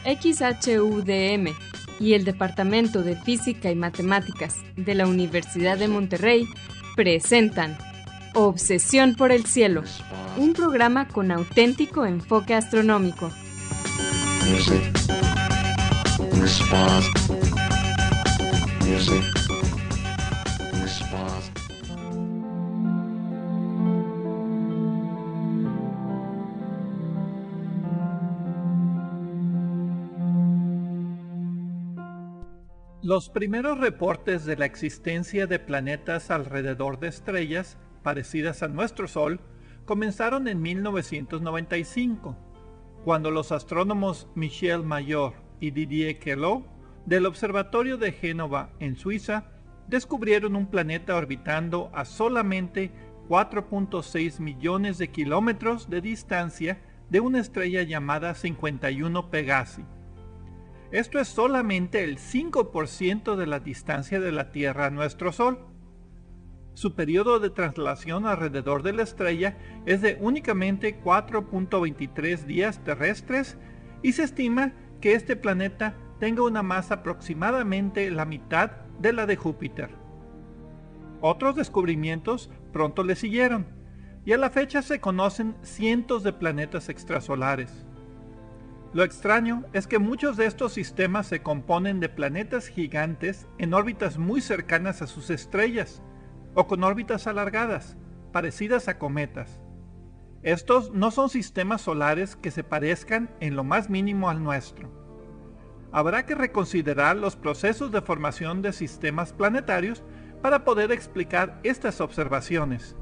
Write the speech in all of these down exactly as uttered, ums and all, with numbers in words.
X H U D M y el Departamento de Física y Matemáticas de la Universidad de Monterrey presentan Obsesión por el Cielo, un programa con auténtico enfoque astronómico. Music. Response. Music. Response. Los primeros reportes de la existencia de planetas alrededor de estrellas parecidas a nuestro Sol comenzaron en mil novecientos noventa y cinco, cuando los astrónomos Michel Mayor y Didier Queloz del Observatorio de Génova en Suiza descubrieron un planeta orbitando a solamente cuatro punto seis millones de kilómetros de distancia de una estrella llamada cincuenta y uno Pegasi. Esto es solamente el cinco por ciento de la distancia de la Tierra a nuestro Sol. Su periodo de traslación alrededor de la estrella es de únicamente cuatro punto veintitrés días terrestres y se estima que este planeta tenga una masa aproximadamente la mitad de la de Júpiter. Otros descubrimientos pronto le siguieron, y a la fecha se conocen cientos de planetas extrasolares. Lo extraño es que muchos de estos sistemas se componen de planetas gigantes en órbitas muy cercanas a sus estrellas, o con órbitas alargadas, parecidas a cometas. Estos no son sistemas solares que se parezcan en lo más mínimo al nuestro. Habrá que reconsiderar los procesos de formación de sistemas planetarios para poder explicar estas observaciones.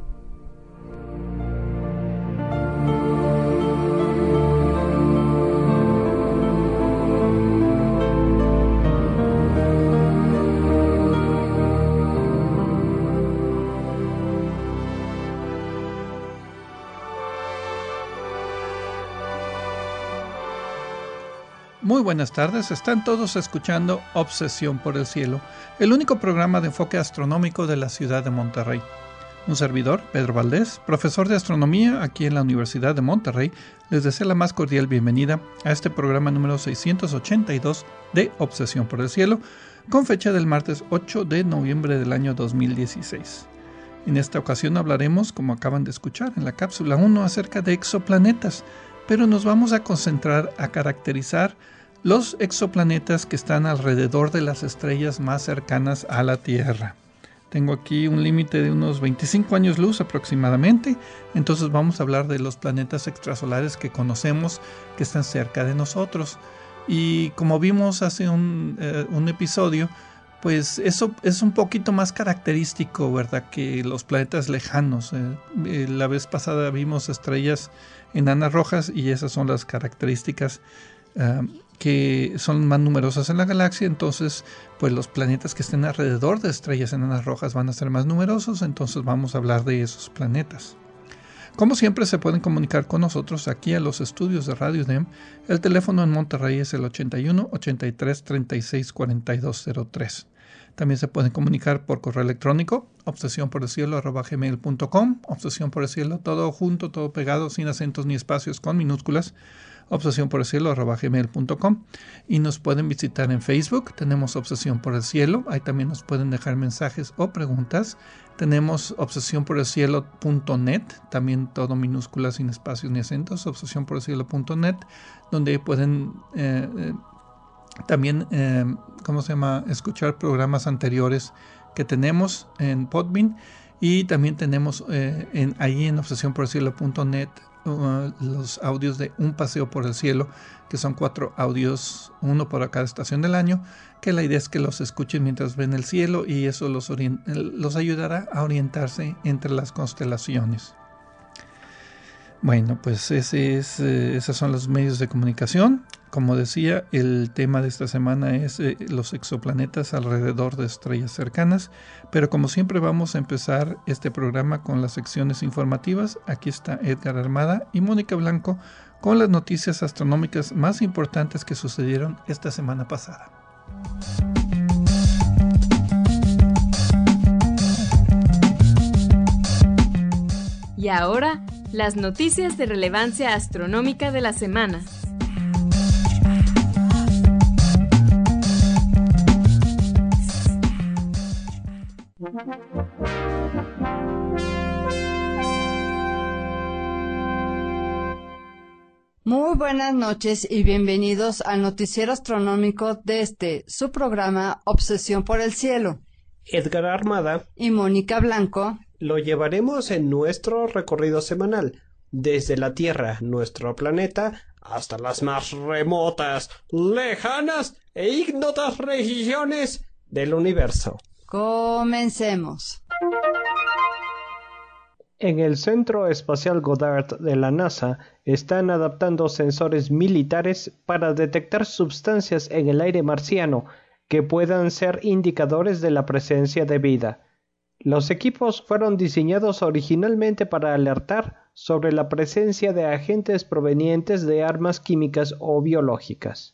Muy buenas tardes, están todos escuchando Obsesión por el Cielo, el único programa de enfoque astronómico de la ciudad de Monterrey. Un servidor, Pedro Valdés, profesor de astronomía aquí en la Universidad de Monterrey, les desea la más cordial bienvenida a este programa número seiscientos ochenta y dos de Obsesión por el Cielo, con fecha del martes ocho de noviembre del año dos mil dieciséis. En esta ocasión hablaremos, como acaban de escuchar en la cápsula uno, acerca de exoplanetas, pero nos vamos a concentrar a caracterizar los exoplanetas que están alrededor de las estrellas más cercanas a la Tierra. Tengo aquí un límite de unos veinticinco años luz aproximadamente, entonces vamos a hablar de los planetas extrasolares que conocemos que están cerca de nosotros. Y como vimos hace un, eh, un episodio, pues eso es un poquito más característico, ¿verdad?, que los planetas lejanos. Eh, eh, la vez pasada vimos estrellas enanas rojas y esas son las características uh, que son más numerosas en la galaxia. Entonces, pues los planetas que estén alrededor de estrellas enanas rojas van a ser más numerosos, entonces vamos a hablar de esos planetas. Como siempre, se pueden comunicar con nosotros aquí a los estudios de Radio U D E M. El teléfono en Monterrey es el ochenta y uno, ochenta y tres, treinta y seis, cuarenta y dos cero tres. También se pueden comunicar por correo electrónico, obsesión por el cielo arroba gmail punto com, obsesión por el cielo, todo junto, todo pegado, sin acentos ni espacios, con minúsculas, obsesión por el cielo arroba gmail punto com. Y nos pueden visitar en Facebook, tenemos Obsesión por el Cielo, ahí también nos pueden dejar mensajes o preguntas. Tenemos obsesión por el cielo punto net, también todo minúsculas, sin espacios ni acentos, obsesión por el cielo punto net, donde pueden eh, eh, también, eh, ¿cómo se llama?, escuchar programas anteriores que tenemos en Podbean, y también tenemos eh, en, ahí en obsesión por el cielo punto net uh, los audios de Un Paseo por el Cielo, que son cuatro audios, uno por cada estación del año, que la idea es que los escuchen mientras ven el cielo y eso los, orient- los ayudará a orientarse entre las constelaciones. Bueno, pues ese es, eh, esos son los medios de comunicación. Como decía, el tema de esta semana es eh, los exoplanetas alrededor de estrellas cercanas, pero como siempre vamos a empezar este programa con las secciones informativas. Aquí está Edgar Armada y Mónica Blanco con las noticias astronómicas más importantes que sucedieron esta semana pasada. Y ahora, las noticias de relevancia astronómica de la semana. Muy buenas noches y bienvenidos al noticiero astronómico de este, su programa Obsesión por el Cielo. Edgar Armada y Mónica Blanco lo llevaremos en nuestro recorrido semanal, desde la Tierra, nuestro planeta, hasta las más remotas, lejanas e ignotas regiones del universo. Comencemos. En el Centro Espacial Goddard de la NASA están adaptando sensores militares para detectar sustancias en el aire marciano que puedan ser indicadores de la presencia de vida. Los equipos fueron diseñados originalmente para alertar sobre la presencia de agentes provenientes de armas químicas o biológicas.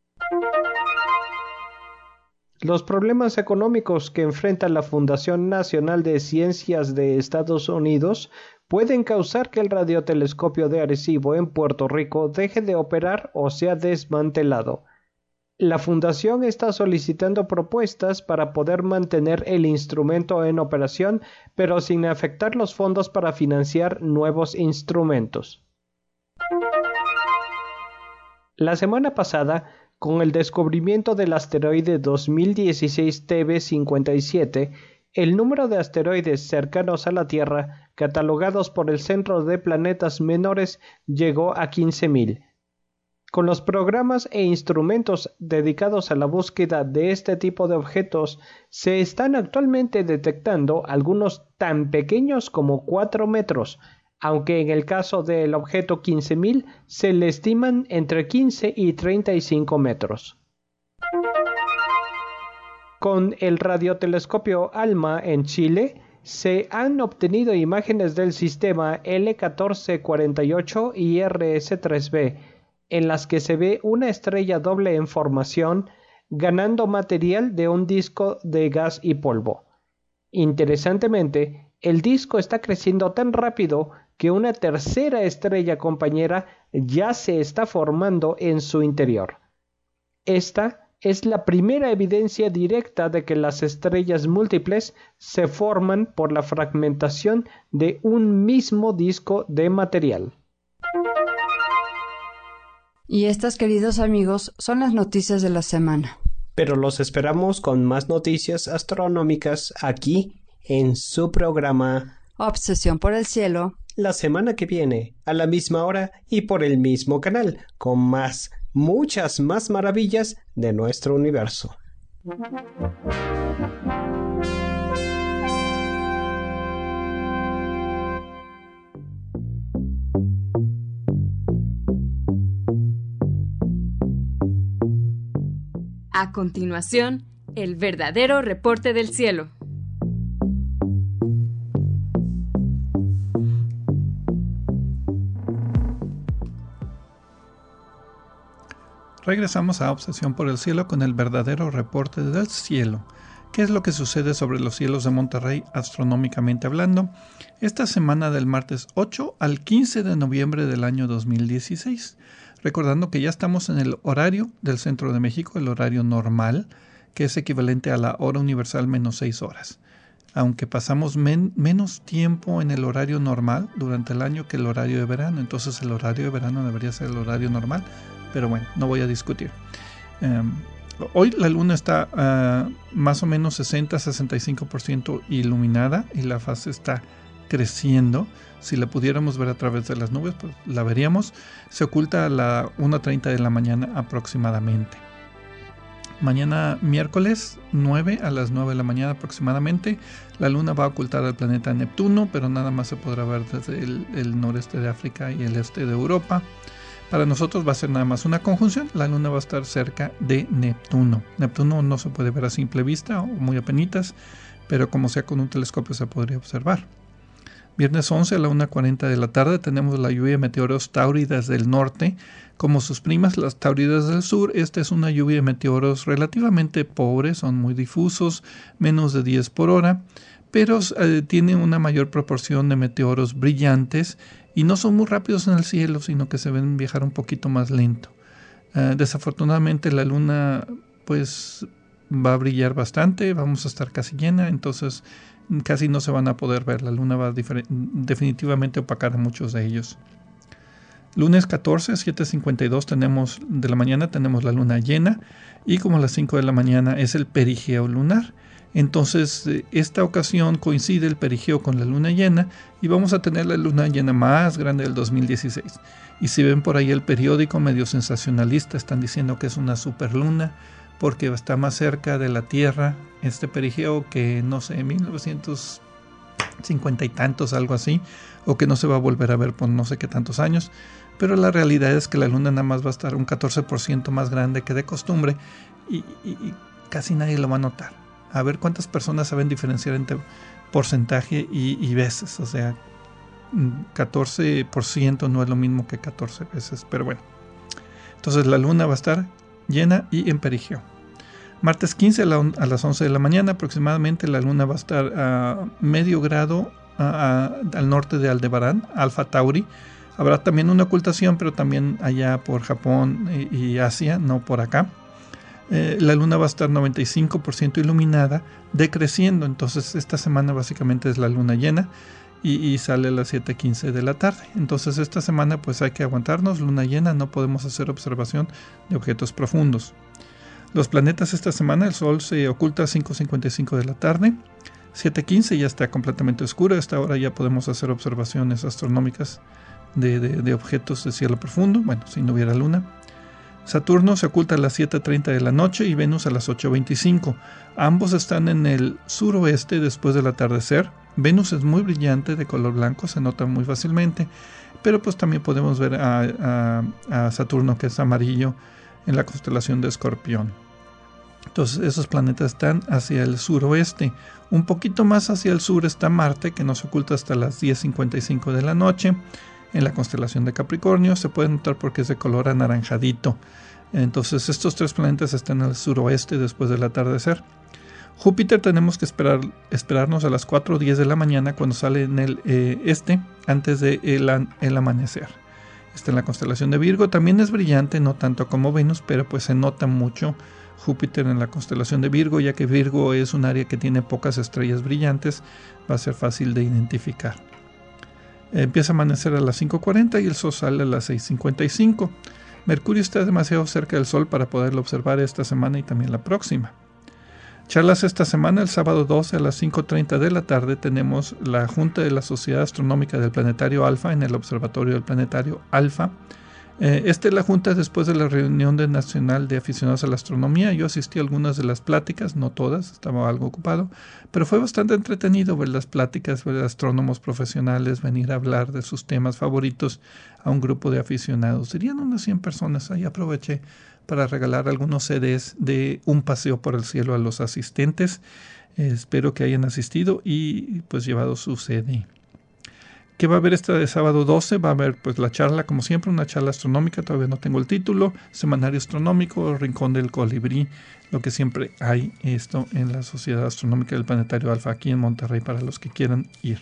Los problemas económicos que enfrenta la Fundación Nacional de Ciencias de Estados Unidos pueden causar que el radiotelescopio de Arecibo en Puerto Rico deje de operar o sea desmantelado. La Fundación está solicitando propuestas para poder mantener el instrumento en operación, pero sin afectar los fondos para financiar nuevos instrumentos. La semana pasada, con el descubrimiento del asteroide dos mil dieciséis T B cincuenta y siete, el número de asteroides cercanos a la Tierra, catalogados por el Centro de Planetas Menores, llegó a quince mil. Con los programas e instrumentos dedicados a la búsqueda de este tipo de objetos, se están actualmente detectando algunos tan pequeños como cuatro metros, aunque en el caso del objeto quince mil se le estiman entre quince y treinta y cinco metros. Con el radiotelescopio ALMA en Chile, se han obtenido imágenes del sistema L catorce cuarenta y ocho y R S tres B, en las que se ve una estrella doble en formación, ganando material de un disco de gas y polvo. Interesantemente, el disco está creciendo tan rápido que una tercera estrella compañera ya se está formando en su interior. Esta es la primera evidencia directa de que las estrellas múltiples se forman por la fragmentación de un mismo disco de material. Y estas, queridos amigos, son las noticias de la semana. Pero los esperamos con más noticias astronómicas aquí en su programa Obsesión por el Cielo, la semana que viene, a la misma hora y por el mismo canal, con más, muchas más maravillas de nuestro universo. A continuación, el verdadero reporte del cielo. Regresamos a Obsesión por el Cielo con el verdadero reporte del cielo. ¿Qué es lo que sucede sobre los cielos de Monterrey astronómicamente hablando? Esta semana del martes ocho al quince de noviembre del año dos mil dieciséis. Recordando que ya estamos en el horario del Centro de México, el horario normal, que es equivalente a la hora universal menos seis horas. Aunque pasamos men- menos tiempo en el horario normal durante el año que el horario de verano, entonces el horario de verano debería ser el horario normal. Pero bueno, no voy a discutir. Um, hoy la luna está uh, más o menos sesenta a sesenta y cinco por ciento iluminada y la fase está creciendo. Si la pudiéramos ver a través de las nubes, pues la veríamos. Se oculta a la una treinta de la mañana aproximadamente. Mañana miércoles nueve a las nueve de la mañana aproximadamente, la luna va a ocultar al planeta Neptuno, pero nada más se podrá ver desde el, el noreste de África y el este de Europa. Para nosotros va a ser nada más una conjunción, la luna va a estar cerca de Neptuno. Neptuno no se puede ver a simple vista o muy apenitas, pero como sea con un telescopio se podría observar. Viernes once a la una cuarenta de la tarde tenemos la lluvia de meteoros táuridas del norte. Como sus primas, las táuridas del sur, esta es una lluvia de meteoros relativamente pobre, son muy difusos, menos de diez por hora, pero eh, tiene una mayor proporción de meteoros brillantes y no son muy rápidos en el cielo, sino que se ven viajar un poquito más lento. Uh, desafortunadamente la luna pues va a brillar bastante, vamos a estar casi llena, entonces casi no se van a poder ver. La luna va a definitivamente opacar a muchos de ellos. Lunes catorce, siete cincuenta y dos tenemos, de la mañana tenemos la luna llena, y como a las cinco de la mañana es el perigeo lunar. Entonces, esta ocasión coincide el perigeo con la luna llena y vamos a tener la luna llena más grande del dos mil dieciséis. Y si ven por ahí el periódico medio sensacionalista, están diciendo que es una superluna porque está más cerca de la Tierra este perigeo que, no sé, mil novecientos cincuenta y tantos, algo así, o que no se va a volver a ver por no sé qué tantos años. Pero la realidad es que la luna nada más va a estar un catorce por ciento más grande que de costumbre y, y, y casi nadie lo va a notar. A ver cuántas personas saben diferenciar entre porcentaje y, y veces. O sea, catorce por ciento no es lo mismo que catorce veces. Pero bueno. Entonces la luna va a estar llena y en perigeo. Martes quince a, la, a las once de la mañana aproximadamente la luna va a estar a medio grado a, a, al norte de Aldebarán, Alfa Tauri. Habrá también una ocultación, pero también allá por Japón y, y Asia, no por acá. Eh, la luna va a estar noventa y cinco por ciento iluminada, decreciendo. Entonces esta semana básicamente es la luna llena y, y sale a las siete quince de la tarde. Entonces esta semana pues hay que aguantarnos, luna llena, no podemos hacer observación de objetos profundos. Los planetas esta semana, el Sol se oculta a cinco cincuenta y cinco de la tarde, siete quince ya está completamente oscuro. A esta hora ya podemos hacer observaciones astronómicas de, de, de objetos de cielo profundo, bueno, si no hubiera luna. Saturno se oculta a las siete treinta de la noche y Venus a las ocho veinticinco. Ambos están en el suroeste después del atardecer. Venus es muy brillante, de color blanco, se nota muy fácilmente, pero pues también podemos ver a, a, a Saturno, que es amarillo, en la constelación de Escorpión. Entonces esos planetas están hacia el suroeste. Un poquito más hacia el sur está Marte, que nos oculta hasta las diez cincuenta y cinco de la noche. En la constelación de Capricornio se puede notar porque es de color anaranjadito. Entonces estos tres planetas están al suroeste después del atardecer. Júpiter tenemos que esperar, esperarnos a las cuatro diez de la mañana cuando sale en el eh, este, antes de el, el amanecer. Está en la constelación de Virgo, también es brillante, no tanto como Venus, pero pues se nota mucho Júpiter en la constelación de Virgo, ya que Virgo es un área que tiene pocas estrellas brillantes, va a ser fácil de identificar. Empieza a amanecer a las cinco cuarenta y el Sol sale a las seis cincuenta y cinco. Mercurio está demasiado cerca del Sol para poderlo observar esta semana y también la próxima. Charlas esta semana, el sábado doce a las cinco treinta de la tarde, tenemos la Junta de la Sociedad Astronómica del Planetario Alfa en el Observatorio del Planetario Alfa. Eh, esta es la junta después de la reunión de Nacional de Aficionados a la Astronomía. Yo asistí a algunas de las pláticas, no todas, estaba algo ocupado, pero fue bastante entretenido ver las pláticas, ver astrónomos profesionales venir a hablar de sus temas favoritos a un grupo de aficionados. Serían unas cien personas. Ahí aproveché para regalar algunos C Ds de Un Paseo por el Cielo a los asistentes. Eh, espero que hayan asistido y pues llevado su C D. ¿Qué va a haber esta de sábado doce? Va a haber pues la charla, como siempre, una charla astronómica, todavía no tengo el título, semanario astronómico, Rincón del Colibrí, lo que siempre hay esto en la Sociedad Astronómica del Planetario Alfa aquí en Monterrey para los que quieran ir.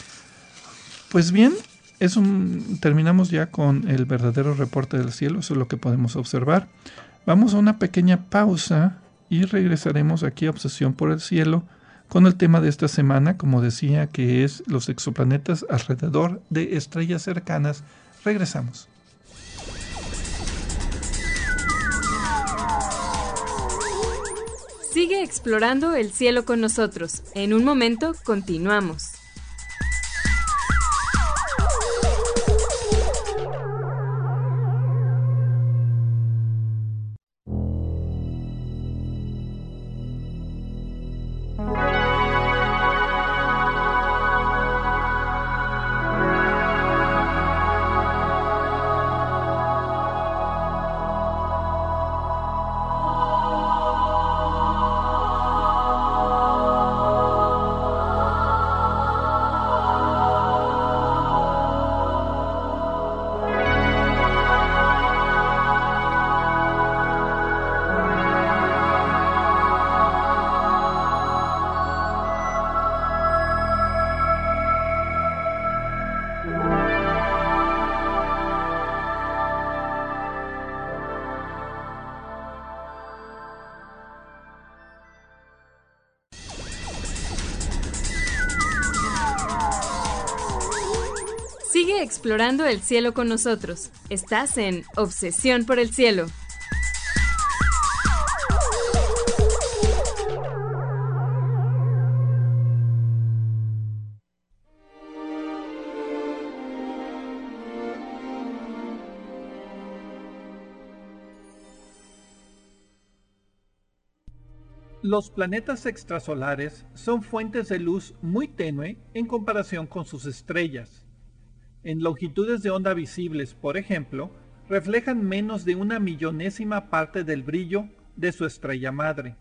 Pues bien, es un, terminamos ya con el verdadero reporte del cielo, eso es lo que podemos observar. Vamos a una pequeña pausa y regresaremos aquí a Obsesión por el Cielo con el tema de esta semana, como decía, que es los exoplanetas alrededor de estrellas cercanas. Regresamos. Sigue explorando el cielo con nosotros. En un momento continuamos. Sigue explorando el cielo con nosotros. Estás en Obsesión por el Cielo. Los planetas extrasolares son fuentes de luz muy tenue en comparación con sus estrellas. En longitudes de onda visibles, por ejemplo, reflejan menos de una millonésima parte del brillo de su estrella madre.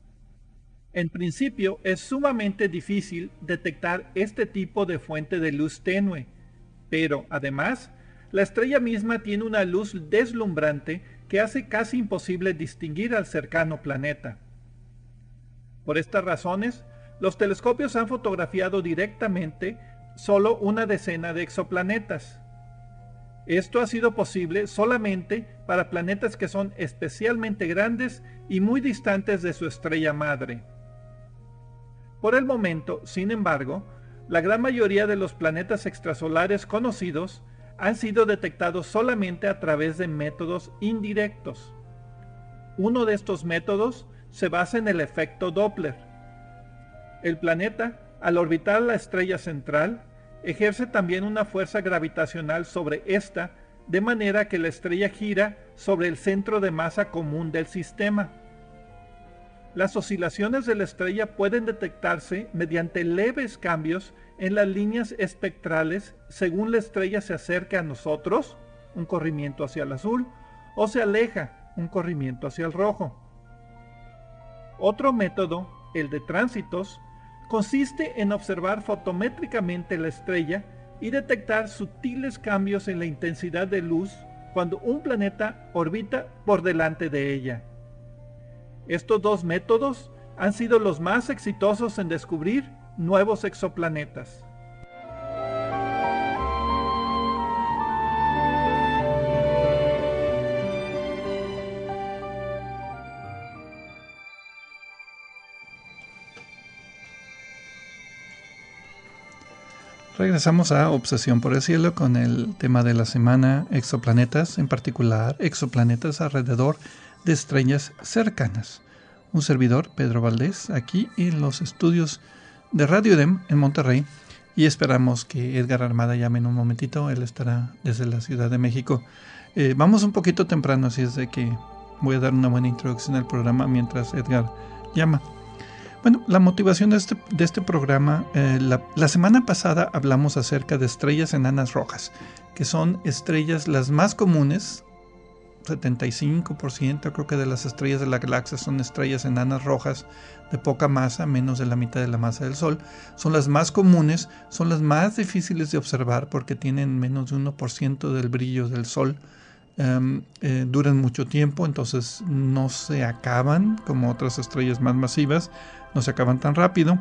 En principio, es sumamente difícil detectar este tipo de fuente de luz tenue, pero además, la estrella misma tiene una luz deslumbrante que hace casi imposible distinguir al cercano planeta. Por estas razones, los telescopios han fotografiado directamente solo una decena de exoplanetas. Esto ha sido posible solamente para planetas que son especialmente grandes y muy distantes de su estrella madre. Por el momento, sin embargo, la gran mayoría de los planetas extrasolares conocidos han sido detectados solamente a través de métodos indirectos. Uno de estos métodos se basa en el efecto Doppler. El planeta, al orbitar la estrella central, ejerce también una fuerza gravitacional sobre esta, de manera que la estrella gira sobre el centro de masa común del sistema. Las oscilaciones de la estrella pueden detectarse mediante leves cambios en las líneas espectrales según la estrella se acerca a nosotros, un corrimiento hacia el azul, o se aleja, un corrimiento hacia el rojo. Otro método, el de tránsitos, consiste en observar fotométricamente la estrella y detectar sutiles cambios en la intensidad de luz cuando un planeta orbita por delante de ella. Estos dos métodos han sido los más exitosos en descubrir nuevos exoplanetas. Regresamos a Obsesión por el Cielo con el tema de la semana, exoplanetas, en particular exoplanetas alrededor de estrellas cercanas. Un servidor, Pedro Valdés, aquí en los estudios de Radio EDEM en Monterrey, y esperamos que Edgar Armada llame en un momentito. Él estará desde la Ciudad de México. Eh, vamos un poquito temprano, así es de que voy a dar una buena introducción al programa mientras Edgar llama. Bueno, la motivación de este, de este programa, eh, la, la semana pasada hablamos acerca de estrellas enanas rojas, que son estrellas las más comunes. setenta y cinco por ciento creo que de las estrellas de la galaxia son estrellas enanas rojas de poca masa, menos de la mitad de la masa del Sol. Son las más comunes, son las más difíciles de observar porque tienen menos de uno por ciento del brillo del Sol. Um, eh, duran mucho tiempo, entonces no se acaban como otras estrellas más masivas, no se acaban tan rápido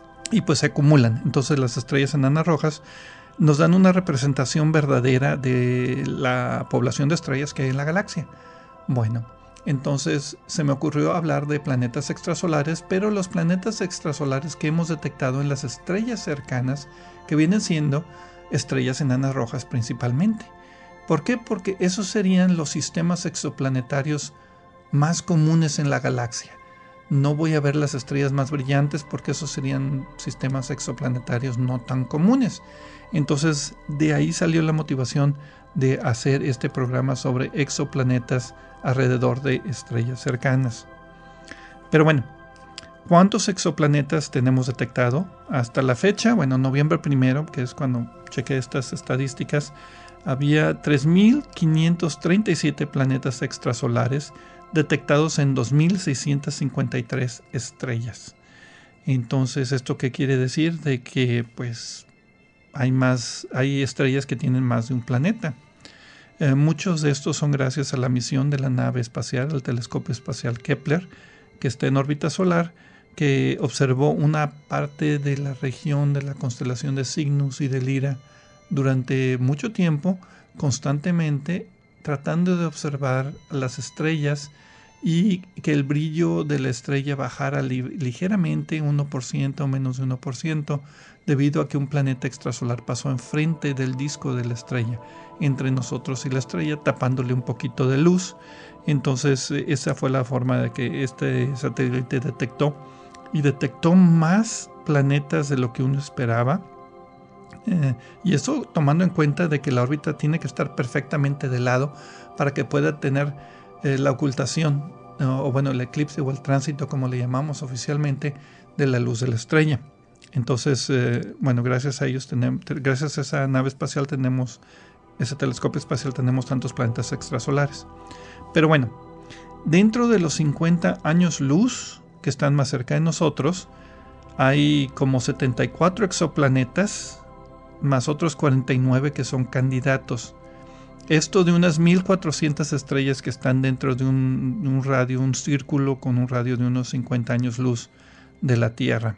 y pues se acumulan. Entonces las estrellas enanas rojas nos dan una representación verdadera de la población de estrellas que hay en la galaxia. Bueno, entonces se me ocurrió hablar de planetas extrasolares, pero los planetas extrasolares que hemos detectado en las estrellas cercanas, que vienen siendo estrellas enanas rojas principalmente. ¿Por qué? Porque esos serían los sistemas exoplanetarios más comunes en la galaxia. No voy a ver las estrellas más brillantes porque esos serían sistemas exoplanetarios no tan comunes. Entonces, de ahí salió la motivación de hacer este programa sobre exoplanetas alrededor de estrellas cercanas. Pero bueno, ¿cuántos exoplanetas tenemos detectado? Hasta la fecha, bueno, noviembre primero, que es cuando chequé estas estadísticas, había tres mil quinientos treinta y siete planetas extrasolares detectados en dos mil seiscientos cincuenta y tres estrellas. Entonces, ¿esto qué quiere decir? De que pues hay más, hay estrellas que tienen más de un planeta. Eh, muchos de estos son gracias a la misión de la nave espacial, el telescopio espacial Kepler, que está en órbita solar, que observó una parte de la región de la constelación de Cygnus y de Lira durante mucho tiempo, constantemente tratando de observar las estrellas y que el brillo de la estrella bajara li- ligeramente, uno por ciento o menos de uno por ciento, debido a que un planeta extrasolar pasó enfrente del disco de la estrella, entre nosotros y la estrella, tapándole un poquito de luz. Entonces esa fue la forma de que este satélite detectó, y detectó más planetas de lo que uno esperaba. Eh, y eso tomando en cuenta de que la órbita tiene que estar perfectamente de lado para que pueda tener eh, la ocultación, o, o bueno, el eclipse o el tránsito, como le llamamos oficialmente, de la luz de la estrella. Entonces, eh, bueno, gracias a ellos tenemos, gracias a esa nave espacial tenemos, ese telescopio espacial, tenemos tantos planetas extrasolares. Pero bueno, dentro de los cincuenta años luz que están más cerca de nosotros, hay como setenta y cuatro exoplanetas, más otros cuarenta y nueve que son candidatos. Esto de unas mil cuatrocientas estrellas que están dentro de un, un radio, un círculo con un radio de unos cincuenta años luz de la Tierra.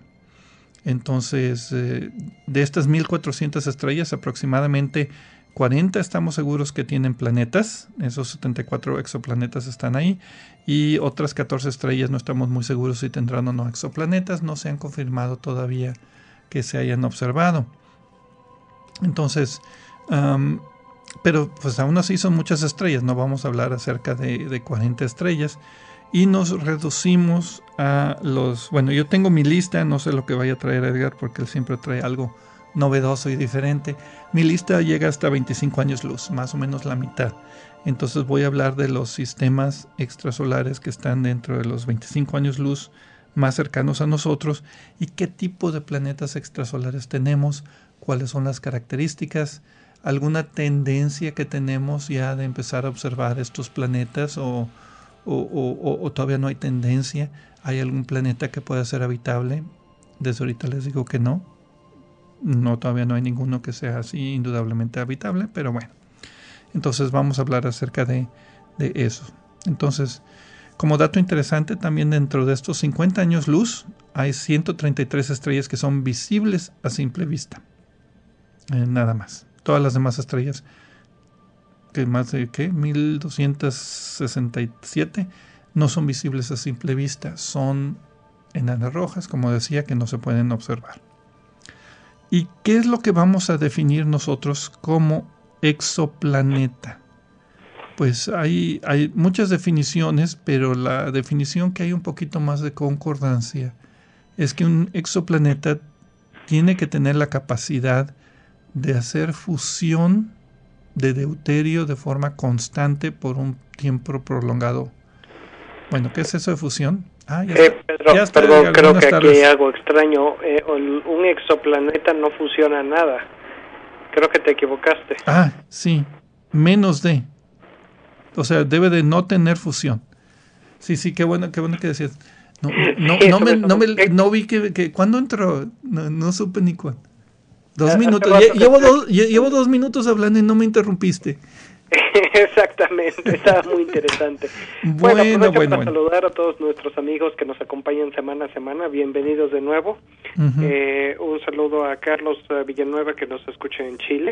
Entonces, eh, de estas mil cuatrocientas estrellas, aproximadamente cuarenta estamos seguros que tienen planetas. Esos setenta y cuatro exoplanetas están ahí. Y otras catorce estrellas no estamos muy seguros si tendrán o no exoplanetas. No se han confirmado todavía que se hayan observado. Entonces, um, pero pues aún así son muchas estrellas. No vamos a hablar acerca de, de cuarenta estrellas. Y nos reducimos a los... Bueno, yo tengo mi lista, no sé lo que vaya a traer Edgar, porque él siempre trae algo novedoso y diferente. Mi lista llega hasta veinticinco años luz, más o menos la mitad. Entonces voy a hablar de los sistemas extrasolares que están dentro de los veinticinco años luz más cercanos a nosotros y qué tipo de planetas extrasolares tenemos, cuáles son las características, alguna tendencia que tenemos ya de empezar a observar estos planetas o, o, o, o todavía no hay tendencia. ¿Hay algún planeta que pueda ser habitable? Desde ahorita les digo que no. No, todavía no hay ninguno que sea así indudablemente habitable, pero bueno. Entonces vamos a hablar acerca de, de eso. Entonces, como dato interesante, también dentro de estos cincuenta años luz hay ciento treinta y tres estrellas que son visibles a simple vista. Eh, nada más. Todas las demás estrellas, que más de ¿qué? mil doscientos sesenta y siete, no son visibles a simple vista. Son enanas rojas, como decía, que no se pueden observar. ¿Y qué es lo que vamos a definir nosotros como exoplaneta? Pues hay, hay muchas definiciones, pero la definición que hay un poquito más de concordancia es que un exoplaneta tiene que tener la capacidad de hacer fusión de deuterio de forma constante por un tiempo prolongado. Bueno, ¿qué es eso de fusión? Ah, ya eh, está. Pedro, Ya está, perdón, creo que tardes. aquí hay algo extraño. Eh, un exoplaneta no fusiona nada. Creo que te equivocaste. Ah, sí, menos de. O sea, debe de no tener fusión. Sí, sí, qué bueno, qué bueno que decías. No, no, Sí, no, me, eso no, me, me- no vi que, que ¿cuándo entró? No, no supe ni cuándo. Dos Hace minutos. rato Lle- que Llevo te- dos, lle- llevo dos minutos hablando y no me interrumpiste. Exactamente, estaba muy interesante. Bueno, aprovecho bueno, para bueno. saludar a todos nuestros amigos que nos acompañan semana a semana. Bienvenidos de nuevo. Ujú. Eh, un saludo a Carlos eh, Villanueva, que nos escucha en Chile.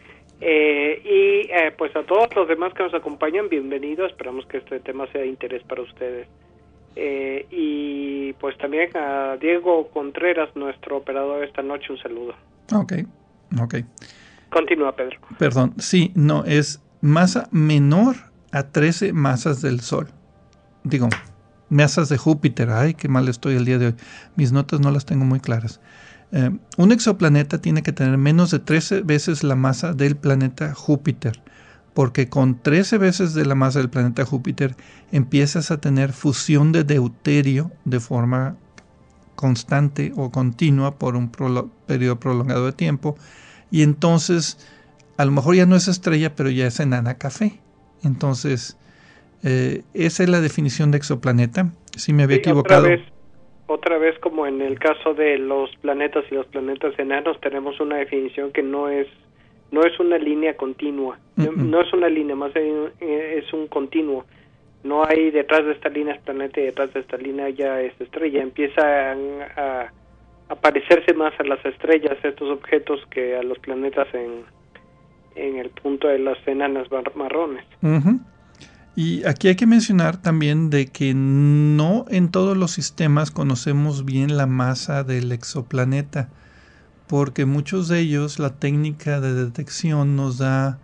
Eh, y eh, pues a todos los demás que nos acompañan, bienvenidos. Esperamos que este tema sea de interés para ustedes. Eh, y pues también a Diego Contreras, nuestro operador esta noche, un saludo. Ok, ok. Continúa, Pedro. Perdón, sí, no, es masa menor a trece masas del Sol. Digo, masas de Júpiter. Ay, qué mal estoy el día de hoy. Mis notas no las tengo muy claras. Eh, un exoplaneta tiene que tener menos de trece veces la masa del planeta Júpiter, porque con trece veces de la masa del planeta Júpiter empiezas a tener fusión de deuterio de forma constante o continua por un prolo- periodo prolongado de tiempo, y entonces a lo mejor ya no es estrella, pero ya es enana café. Entonces, eh, esa es la definición de exoplaneta. Si me había Sí, equivocado. Otra vez, otra vez, como en el caso de los planetas y los planetas enanos, tenemos una definición que no es no es una línea continua. Mm-mm. No es una línea, más bien eh, es un continuo. No hay detrás de esta línea es planeta y detrás de esta línea ya es estrella. Empiezan a, a parecerse más a las estrellas estos objetos que a los planetas en, en el punto de las enanas mar- marrones. Ujú. Y aquí hay que mencionar también de que no en todos los sistemas conocemos bien la masa del exoplaneta, porque muchos de ellos la técnica de detección nos da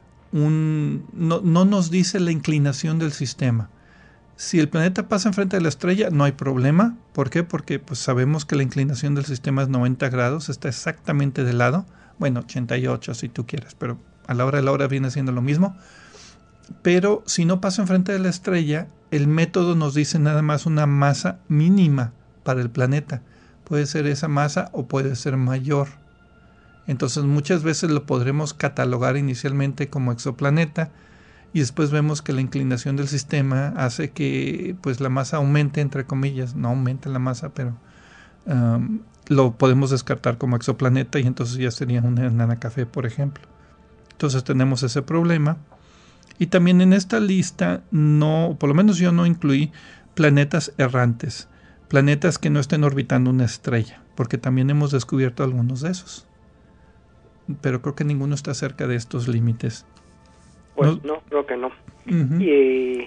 un no, no nos dice la inclinación del sistema. Si el planeta pasa enfrente de la estrella, no hay problema. ¿Por qué? Porque pues sabemos que la inclinación del sistema es noventa grados, está exactamente de lado. Bueno, ochenta y ocho si tú quieres, pero a la hora de la hora viene siendo lo mismo. Pero si no pasa enfrente de la estrella, el método nos dice nada más una masa mínima para el planeta. Puede ser esa masa o puede ser mayor. Entonces muchas veces lo podremos catalogar inicialmente como exoplaneta y después vemos que la inclinación del sistema hace que pues la masa aumente, entre comillas. No aumenta la masa, pero um, lo podemos descartar como exoplaneta y entonces ya sería una enana café, por ejemplo. Entonces tenemos ese problema. Y también en esta lista, no, por lo menos yo no incluí planetas errantes, planetas que no estén orbitando una estrella, porque también hemos descubierto algunos de esos. Pero creo que ninguno está cerca de estos límites. Pues no, no creo que no. Uh-huh. Y,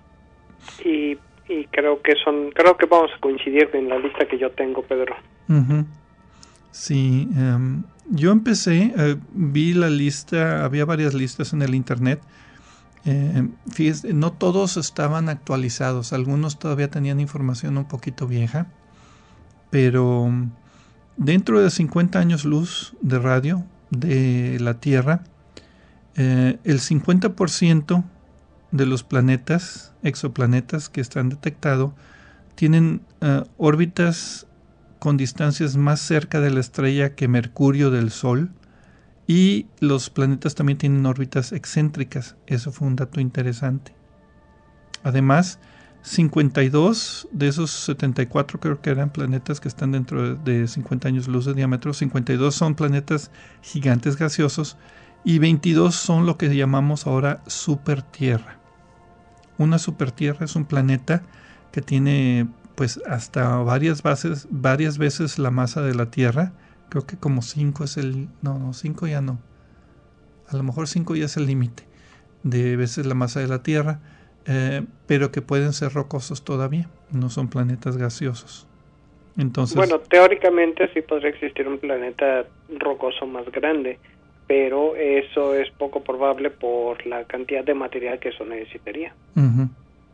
y, y creo que son, creo que vamos a coincidir en la lista que yo tengo, Pedro. Uh-huh. Sí, um, yo empecé, uh, vi la lista, había varias listas en el internet. Eh, fíjese, no todos estaban actualizados, algunos todavía tenían información un poquito vieja, pero dentro de cincuenta años luz de radio de la Tierra, eh, el cincuenta por ciento de los planetas, exoplanetas que están detectados, tienen uh, órbitas con distancias más cerca de la estrella que Mercurio del Sol. Y los planetas también tienen órbitas excéntricas. Eso fue un dato interesante. Además, cincuenta y dos de esos setenta y cuatro creo que eran planetas que están dentro de cincuenta años luz de diámetro. cincuenta y dos son planetas gigantes gaseosos y veintidós son lo que llamamos ahora supertierra. Una supertierra es un planeta que tiene pues hasta varias, bases, varias veces la masa de la Tierra. Creo que como cinco es el... No, no, cinco ya no. A lo mejor cinco ya es el límite de veces la masa de la Tierra, eh, pero que pueden ser rocosos todavía. No son planetas gaseosos. Entonces, bueno, teóricamente sí podría existir un planeta rocoso más grande, pero eso es poco probable por la cantidad de material que eso necesitaría. Uh-huh.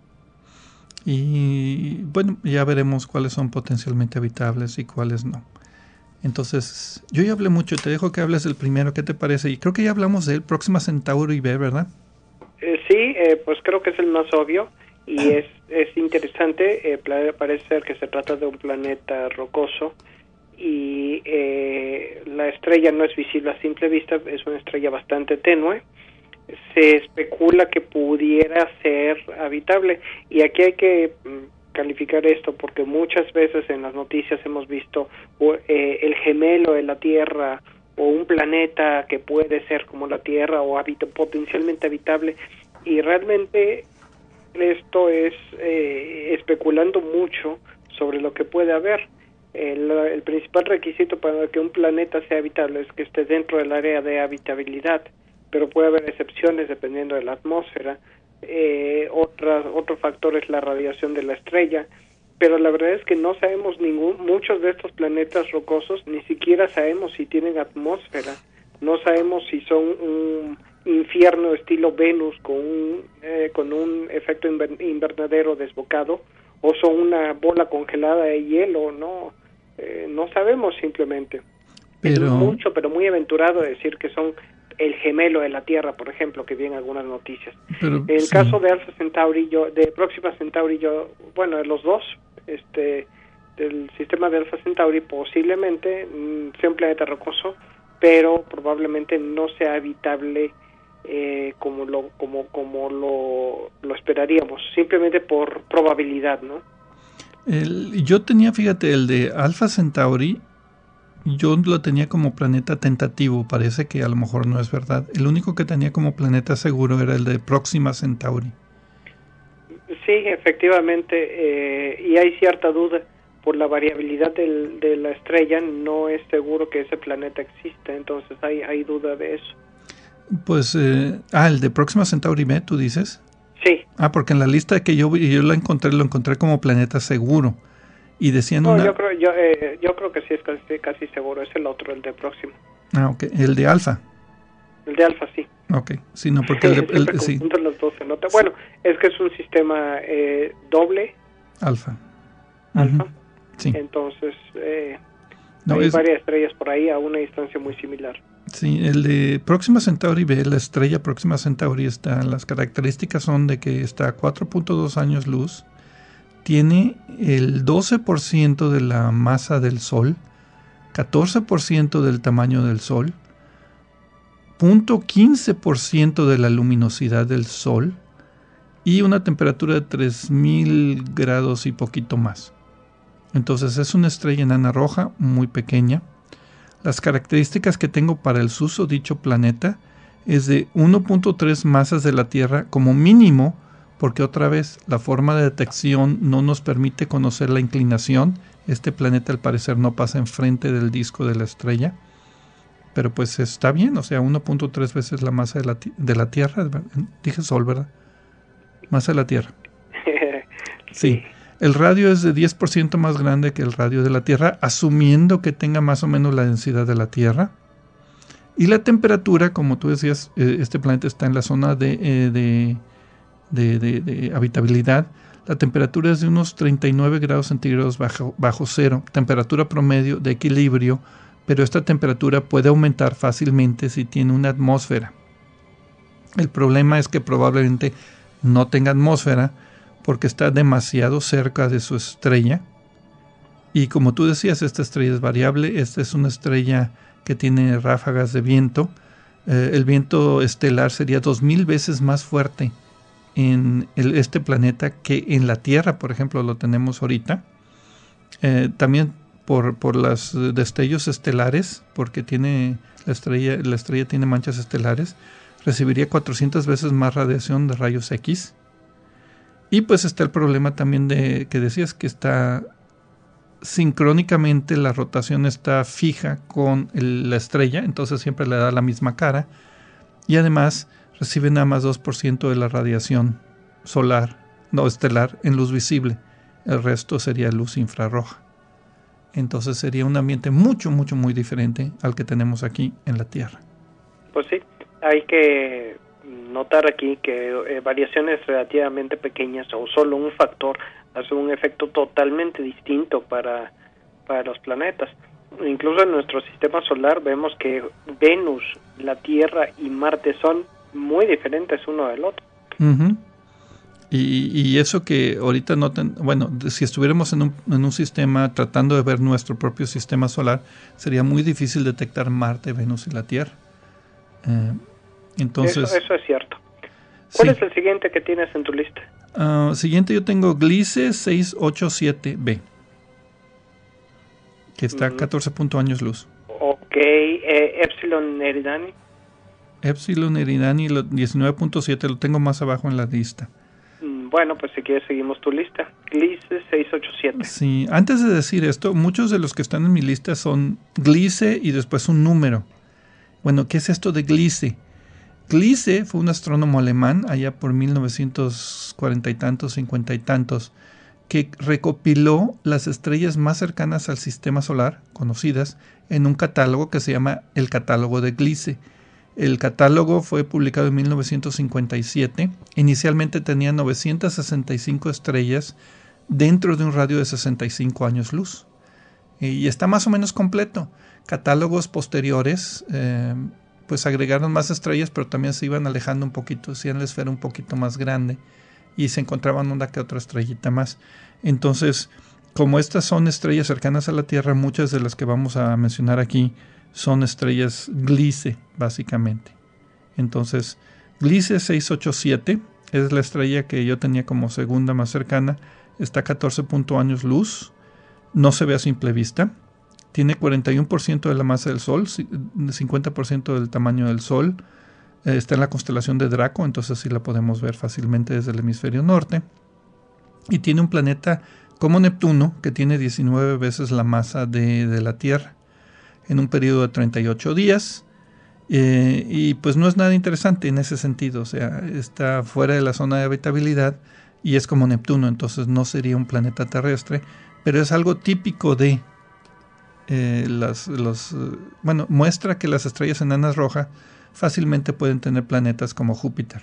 Y bueno, ya veremos cuáles son potencialmente habitables y cuáles no. Entonces, yo ya hablé mucho, te dejo que hables del primero, ¿qué te parece? Y creo que ya hablamos de él, Próxima Centauri B, ¿verdad? Eh, sí, eh, pues creo que es el más obvio y es, es interesante, eh, parece ser que se trata de un planeta rocoso y eh, la estrella no es visible a simple vista, es una estrella bastante tenue. Se especula que pudiera ser habitable y aquí hay que calificar esto porque muchas veces en las noticias hemos visto eh, el gemelo de la Tierra o un planeta que puede ser como la Tierra o habita, potencialmente habitable y realmente esto es eh, especulando mucho sobre lo que puede haber. El, el principal requisito para que un planeta sea habitable es que esté dentro del área de habitabilidad, pero puede haber excepciones dependiendo de la atmósfera. Eh, otra, otro factor es la radiación de la estrella, pero la verdad es que no sabemos ningún, muchos de estos planetas rocosos ni siquiera sabemos si tienen atmósfera, no sabemos si son un infierno estilo Venus con un, eh, con un efecto invernadero desbocado o son una bola congelada de hielo, no, eh, no sabemos simplemente. Pero... Es mucho, pero muy aventurado decir que son el gemelo de la Tierra, por ejemplo, que vi en algunas noticias. Pero, en el sí. caso de Alpha Centauri, yo, de Próxima Centauri, yo, bueno, de los dos, este, del sistema de Alpha Centauri, posiblemente mmm, sea un planeta rocoso, pero probablemente no sea habitable eh, como lo, como, como lo, lo esperaríamos, simplemente por probabilidad, ¿no? El, yo tenía, fíjate, el de Alpha Centauri. Yo lo tenía como planeta tentativo, parece que a lo mejor no es verdad. El único que tenía como planeta seguro era el de Próxima Centauri. Sí, efectivamente, eh, y hay cierta duda por la variabilidad del, de la estrella, no es seguro que ese planeta exista, entonces hay, hay duda de eso. Pues, eh, ah, el de Próxima Centauri B, ¿tú dices? Sí. Ah, porque en la lista que yo, yo la encontré, lo encontré como planeta seguro. Y decían no, una... yo creo, yo, eh, yo creo que sí es casi, casi seguro, es el otro, el de Próxima. Ah, ok, el de Alfa. El de Alfa, sí. Ok, sí, no, porque el de... Siempre El, sí. confundo los dos. ¿No? Bueno, es que es un sistema eh, doble. Alfa. Alfa. Uh-huh. Sí. Entonces, eh, no, hay es... varias estrellas por ahí a una distancia muy similar. Sí, el de Próxima Centauri B, la estrella Próxima Centauri, está, las características son de que está a cuatro punto dos años luz, tiene el doce por ciento de la masa del Sol, catorce por ciento del tamaño del Sol, cero punto quince por ciento de la luminosidad del Sol y una temperatura de tres mil grados y poquito más. Entonces es una estrella enana roja muy pequeña. Las características que tengo para el susodicho planeta es de uno punto tres masas de la Tierra como mínimo, porque otra vez la forma de detección no nos permite conocer la inclinación. Este planeta al parecer no pasa enfrente del disco de la estrella, pero pues está bien, o sea, uno punto tres veces la masa de la, de la Tierra. Dije Sol, ¿verdad? Masa de la Tierra. Sí. El radio es de diez por ciento más grande que el radio de la Tierra, asumiendo que tenga más o menos la densidad de la Tierra. Y la temperatura, como tú decías, eh, este planeta está en la zona de, eh, de, de, de, de habitabilidad. La temperatura es de unos treinta y nueve grados centígrados bajo, bajo cero, temperatura promedio de equilibrio, pero esta temperatura puede aumentar fácilmente si tiene una atmósfera. El problema es que probablemente no tenga atmósfera, porque está demasiado cerca de su estrella. Y como tú decías, esta estrella es variable. Esta es una estrella que tiene ráfagas de viento. Eh, el viento estelar sería dos mil veces más fuerte en el, este planeta que en la Tierra, por ejemplo, lo tenemos ahorita. Eh, también por, por los destellos estelares, porque tiene la estrella, la estrella tiene manchas estelares, recibiría cuatrocientas veces más radiación de rayos X. Y pues está el problema también de que decías que está sincrónicamente, la rotación está fija con el, la estrella, entonces siempre le da la misma cara. Y además recibe nada más dos por ciento de la radiación solar, no estelar, en luz visible. El resto sería luz infrarroja. Entonces sería un ambiente mucho, mucho, muy diferente al que tenemos aquí en la Tierra. Pues sí, hay que notar aquí que eh, variaciones relativamente pequeñas o solo un factor hace un efecto totalmente distinto para, para los planetas. Incluso en nuestro sistema solar vemos que Venus, la Tierra y Marte son muy diferentes uno del otro. Uh-huh. Y, y eso que ahorita no ten, bueno, si estuviéramos en un, en un sistema tratando de ver nuestro propio sistema solar, sería muy difícil detectar Marte, Venus y la Tierra. Eh, entonces, eso, eso es cierto. ¿Cuál sí. es el siguiente que tienes en tu lista? Uh, siguiente yo tengo Gliese seiscientos ochenta y siete b, que está a catorce punto años luz. Ok, eh, Epsilon Eridani. Epsilon Eridani diecinueve punto siete, lo tengo más abajo en la lista. Bueno, pues si quieres seguimos tu lista. Gliese seiscientos ochenta y siete. Sí, antes de decir esto, muchos de los que están en mi lista son Gliese y después un número. Bueno, ¿qué es esto de Gliese? Gliese fue un astrónomo alemán allá por mil novecientos cuarenta y tantos, cincuenta y tantos, que recopiló las estrellas más cercanas al sistema solar, conocidas, en un catálogo que se llama el Catálogo de Gliese. El catálogo fue publicado en mil novecientos cincuenta y siete. Inicialmente tenía novecientas sesenta y cinco estrellas dentro de un radio de sesenta y cinco años luz. Y está más o menos completo. Catálogos posteriores eh, pues agregaron más estrellas, pero también se iban alejando un poquito, hacían la esfera un poquito más grande y se encontraban una que otra estrellita más. Entonces, como estas son estrellas cercanas a la Tierra, muchas de las que vamos a mencionar aquí son estrellas Gliese, básicamente. Entonces, Gliese seiscientos ochenta y siete es la estrella que yo tenía como segunda más cercana. Está a catorce punto años luz. No se ve a simple vista. Tiene cuarenta y uno por ciento de la masa del Sol, cincuenta por ciento del tamaño del Sol. Eh, está en la constelación de Draco, entonces sí la podemos ver fácilmente desde el hemisferio norte. Y tiene un planeta como Neptuno, que tiene diecinueve veces la masa de, de la Tierra, en un periodo de treinta y ocho días. Eh, y pues no es nada interesante en ese sentido, o sea, está fuera de la zona de habitabilidad y es como Neptuno, entonces no sería un planeta terrestre, pero es algo típico de eh, las, los, bueno, muestra que las estrellas enanas rojas fácilmente pueden tener planetas como Júpiter,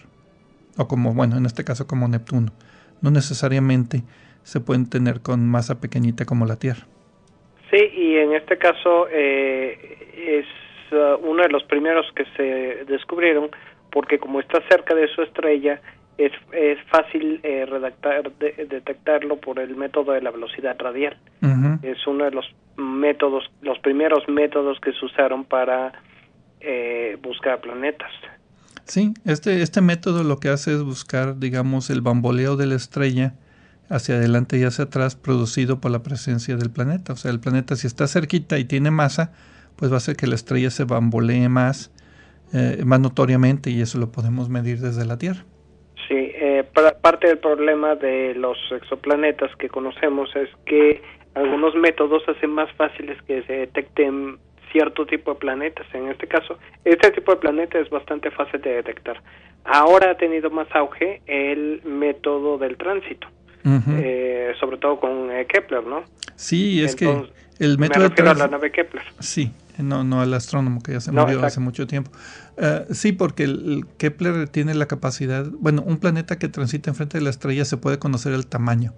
o como, bueno, en este caso como Neptuno, no necesariamente se pueden tener con masa pequeñita como la Tierra. Sí, y en este caso eh, es uh, uno de los primeros que se descubrieron, porque como está cerca de su estrella, es, es fácil eh, redactar, de, detectarlo por el método de la velocidad radial. Uh-huh. Es uno de los métodos, los primeros métodos que se usaron para eh, buscar planetas. Sí, este, este método lo que hace es buscar, digamos, el bamboleo de la estrella hacia adelante y hacia atrás, producido por la presencia del planeta. O sea, el planeta, si está cerquita y tiene masa, pues va a hacer que la estrella se bambolee más, eh, más notoriamente, y eso lo podemos medir desde la Tierra. Sí, eh, para, parte del problema de los exoplanetas que conocemos es que algunos métodos hacen más fáciles que se detecten cierto tipo de planetas. En este caso, este tipo de planeta es bastante fácil de detectar. Ahora ha tenido más auge el método del tránsito. Uh-huh. eh, sobre todo con eh, Kepler, ¿no? Sí, es Entonces, que el método me refiero trans... a la nave Kepler. Sí, no, no al astrónomo que ya se no, murió exacto. hace mucho tiempo. Uh, sí, porque el, el Kepler tiene la capacidad, bueno, un planeta que transita enfrente de la estrella se puede conocer el tamaño,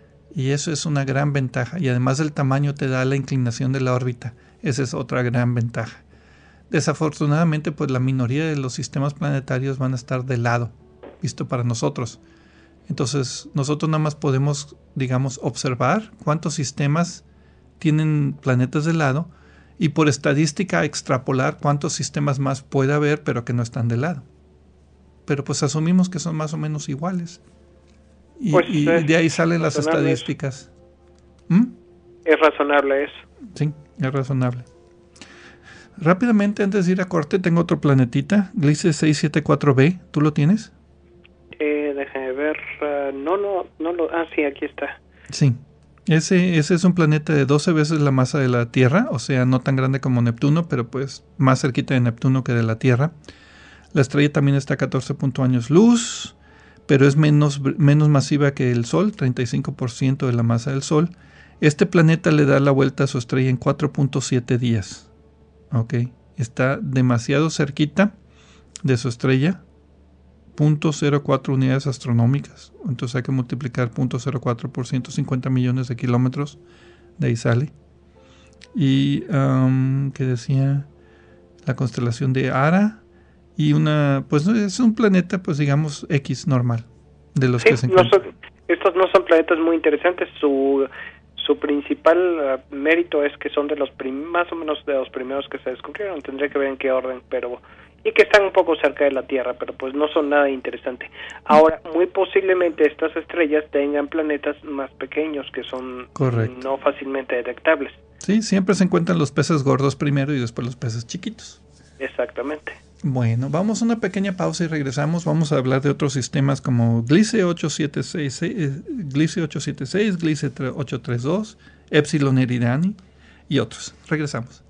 y eso es una gran ventaja, y además el tamaño te da la inclinación de la órbita, esa es otra gran ventaja. Desafortunadamente, pues la minoría de los sistemas planetarios van a estar de lado, visto para nosotros. Entonces, nosotros nada más podemos, digamos, observar cuántos sistemas tienen planetas de lado y por estadística extrapolar cuántos sistemas más puede haber, pero que no están de lado. Pero pues asumimos que son más o menos iguales. Y, pues, y es de ahí salen las estadísticas. ¿Mm? Es razonable eso. Sí, es razonable. Rápidamente, antes de ir a corte, tengo otro planetita, Gliese seiscientos setenta y cuatro b. ¿Tú lo tienes? Eh, déjame ver. Uh, no, no, no lo. Ah, sí, aquí está. Sí. Ese, ese es un planeta de doce veces la masa de la Tierra, o sea, no tan grande como Neptuno, pero pues más cerquita de Neptuno que de la Tierra. La estrella también está a catorce punto años luz, pero es menos, menos masiva que el Sol, treinta y cinco por ciento de la masa del Sol. Este planeta le da la vuelta a su estrella en cuatro punto siete días. Ok, está demasiado cerquita de su estrella, cero punto cero cuatro unidades astronómicas, entonces hay que multiplicar cero punto cero cuatro por ciento cincuenta millones de kilómetros, de ahí sale. Y, um, ¿qué decía? La constelación de Ara, y una, pues es un planeta, pues digamos, X normal, de los sí, que se no encuentran. son, estos no son planetas muy interesantes, su... Su principal uh, mérito es que son de los prim- más o menos de los primeros que se descubrieron. Tendré que ver en qué orden, pero y que están un poco cerca de la Tierra, pero pues no son nada interesante. Ahora, muy posiblemente estas estrellas tengan planetas más pequeños que son Correcto. no fácilmente detectables. Sí, siempre se encuentran los peces gordos primero y después los peces chiquitos. Exactamente. Bueno, vamos a una pequeña pausa y regresamos. Vamos a hablar de otros sistemas como Gliese ocho siete seis, Gliese ocho siete seis, Gliese ocho tres dos, Epsilon Eridani y otros. Regresamos.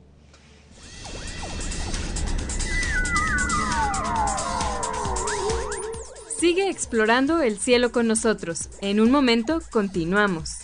Sigue explorando el cielo con nosotros. En un momento continuamos.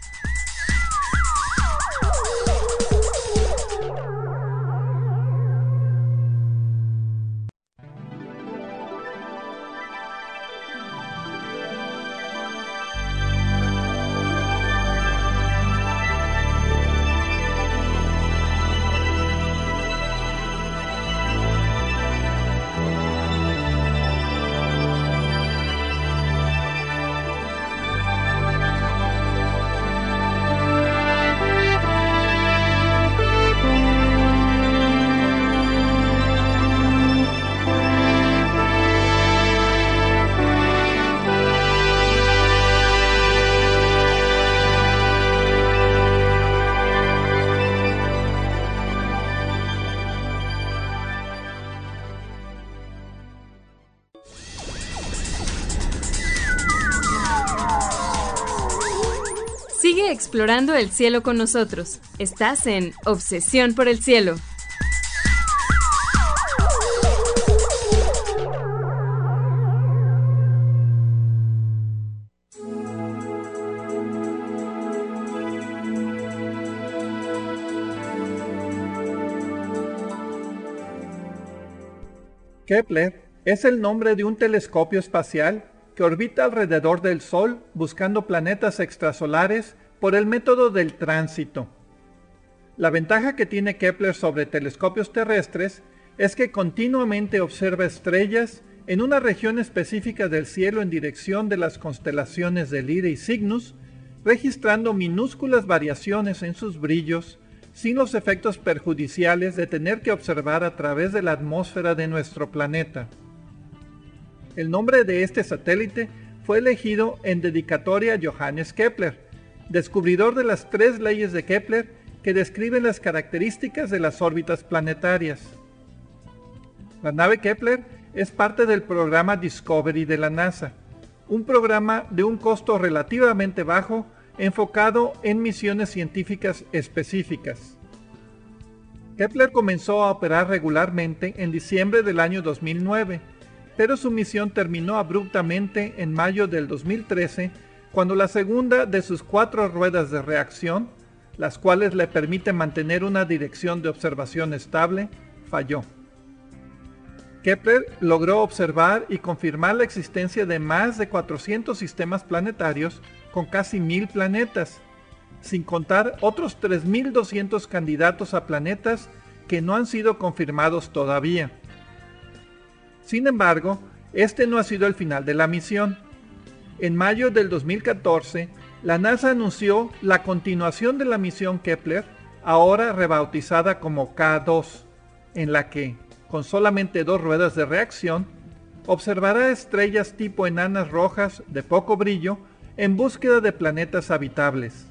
Sigue explorando el cielo con nosotros. Estás en Obsesión por el Cielo. Kepler es el nombre de un telescopio espacial que orbita alrededor del Sol buscando planetas extrasolares por el método del tránsito. La ventaja que tiene Kepler sobre telescopios terrestres es que continuamente observa estrellas en una región específica del cielo en dirección de las constelaciones de Lyrae y Cygnus, registrando minúsculas variaciones en sus brillos, sin los efectos perjudiciales de tener que observar a través de la atmósfera de nuestro planeta. El nombre de este satélite fue elegido en dedicatoria a Johannes Kepler, descubridor de las tres leyes de Kepler que describen las características de las órbitas planetarias. La nave Kepler es parte del programa Discovery de la NASA, un programa de un costo relativamente bajo enfocado en misiones científicas específicas. Kepler comenzó a operar regularmente en diciembre del año dos mil nueve, pero su misión terminó abruptamente en mayo del dos mil trece, cuando la segunda de sus cuatro ruedas de reacción, las cuales le permiten mantener una dirección de observación estable, falló. Kepler logró observar y confirmar la existencia de más de cuatrocientos sistemas planetarios con casi mil planetas, sin contar otros tres mil doscientos candidatos a planetas que no han sido confirmados todavía. Sin embargo, este no ha sido el final de la misión. En mayo del dos mil catorce, la NASA anunció la continuación de la misión Kepler, ahora rebautizada como K dos, en la que, con solamente dos ruedas de reacción, observará estrellas tipo enanas rojas de poco brillo en búsqueda de planetas habitables.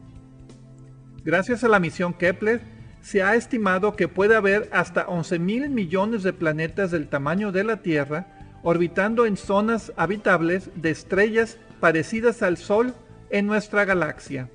Gracias a la misión Kepler, se ha estimado que puede haber hasta once mil millones de planetas del tamaño de la Tierra orbitando en zonas habitables de estrellas parecidas al Sol en nuestra galaxia.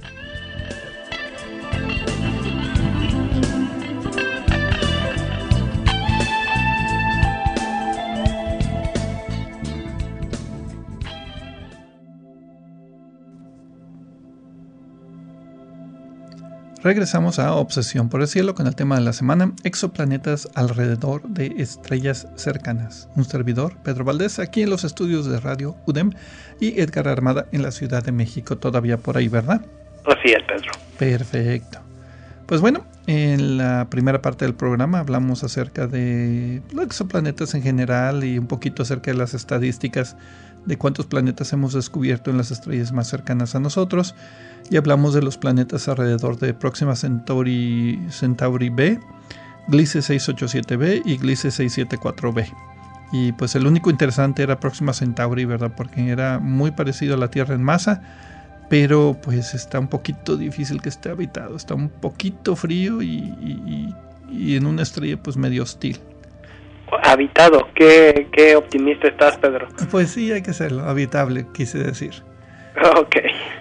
Regresamos a Obsesión por el Cielo con el tema de la semana, exoplanetas alrededor de estrellas cercanas. Un servidor, Pedro Valdés, aquí en los estudios de Radio U D E M, y Edgar Armada en la Ciudad de México, todavía por ahí, ¿verdad? Así es, Pedro. Perfecto. Pues bueno, en la primera parte del programa hablamos acerca de los exoplanetas en general y un poquito acerca de las estadísticas de cuántos planetas hemos descubierto en las estrellas más cercanas a nosotros, y hablamos de los planetas alrededor de Próxima Centauri, Centauri B, Gliese seiscientos ochenta y siete b y Gliese seiscientos setenta y cuatro b. Y pues el único interesante era Próxima Centauri, ¿verdad? Porque era muy parecido a la Tierra en masa, pero pues está un poquito difícil que esté habitado, está un poquito frío y, y, y en una estrella pues medio hostil. Habitado, qué, qué optimista estás, Pedro. Pues sí, hay que serlo, habitable, quise decir. Ok.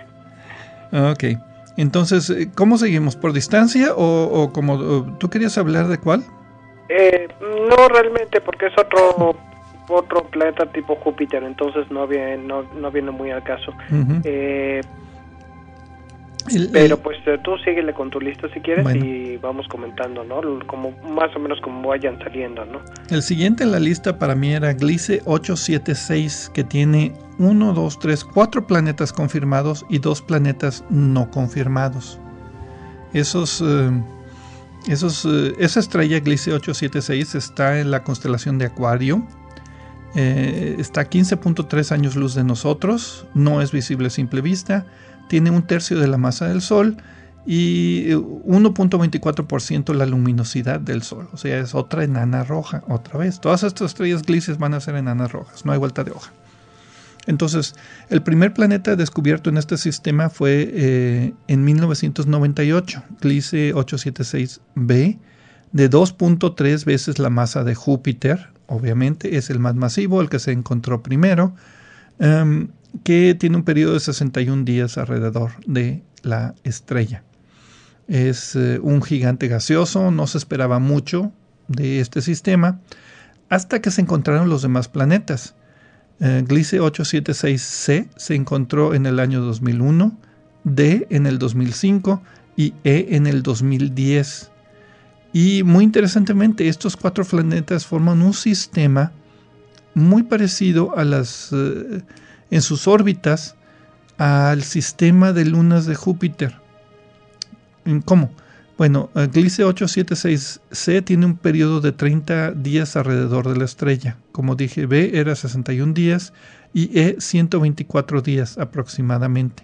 Ok, entonces, ¿cómo seguimos? ¿Por distancia o, o como o, tú querías hablar de cuál? Eh, no realmente, porque es otro otro planeta tipo Júpiter, entonces no viene no, no viene muy al caso. Uh-huh. Eh, el, pero el, pues tú síguele con tu lista si quieres, bueno, y vamos comentando, ¿no? Como más o menos como vayan saliendo, ¿no? El siguiente en la lista para mí era Gliese ochocientos setenta y seis, que tiene uno, dos, tres, cuatro planetas confirmados y dos planetas no confirmados. Esos, eh, esos, eh, esa estrella Gliese ochocientos setenta y seis está en la constelación de Acuario. Eh, está a quince punto tres años luz de nosotros, no es visible a simple vista, tiene un tercio de la masa del Sol y uno punto veinticuatro por ciento la luminosidad del Sol. O sea, es otra enana roja, otra vez. Todas estas estrellas Gliese van a ser enanas rojas, no hay vuelta de hoja. Entonces, el primer planeta descubierto en este sistema fue eh, en mil novecientos noventa y ocho, Gliese ochocientos setenta y seis b, de dos punto tres veces la masa de Júpiter. Obviamente es el más masivo, el que se encontró primero, um, que tiene un periodo de sesenta y un días alrededor de la estrella. Es uh, un gigante gaseoso, no se esperaba mucho de este sistema, hasta que se encontraron los demás planetas. Uh, Gliese ochocientos setenta y seis c se encontró en el año dos mil uno, D en el dos mil cinco y E en el dos mil diez. Y muy interesantemente, estos cuatro planetas forman un sistema muy parecido a las, eh, en sus órbitas, al sistema de lunas de Júpiter. ¿Cómo? Bueno, Gliese ochocientos setenta y seis c tiene un periodo de treinta días alrededor de la estrella. Como dije, B era sesenta y un días y E ciento veinticuatro días aproximadamente.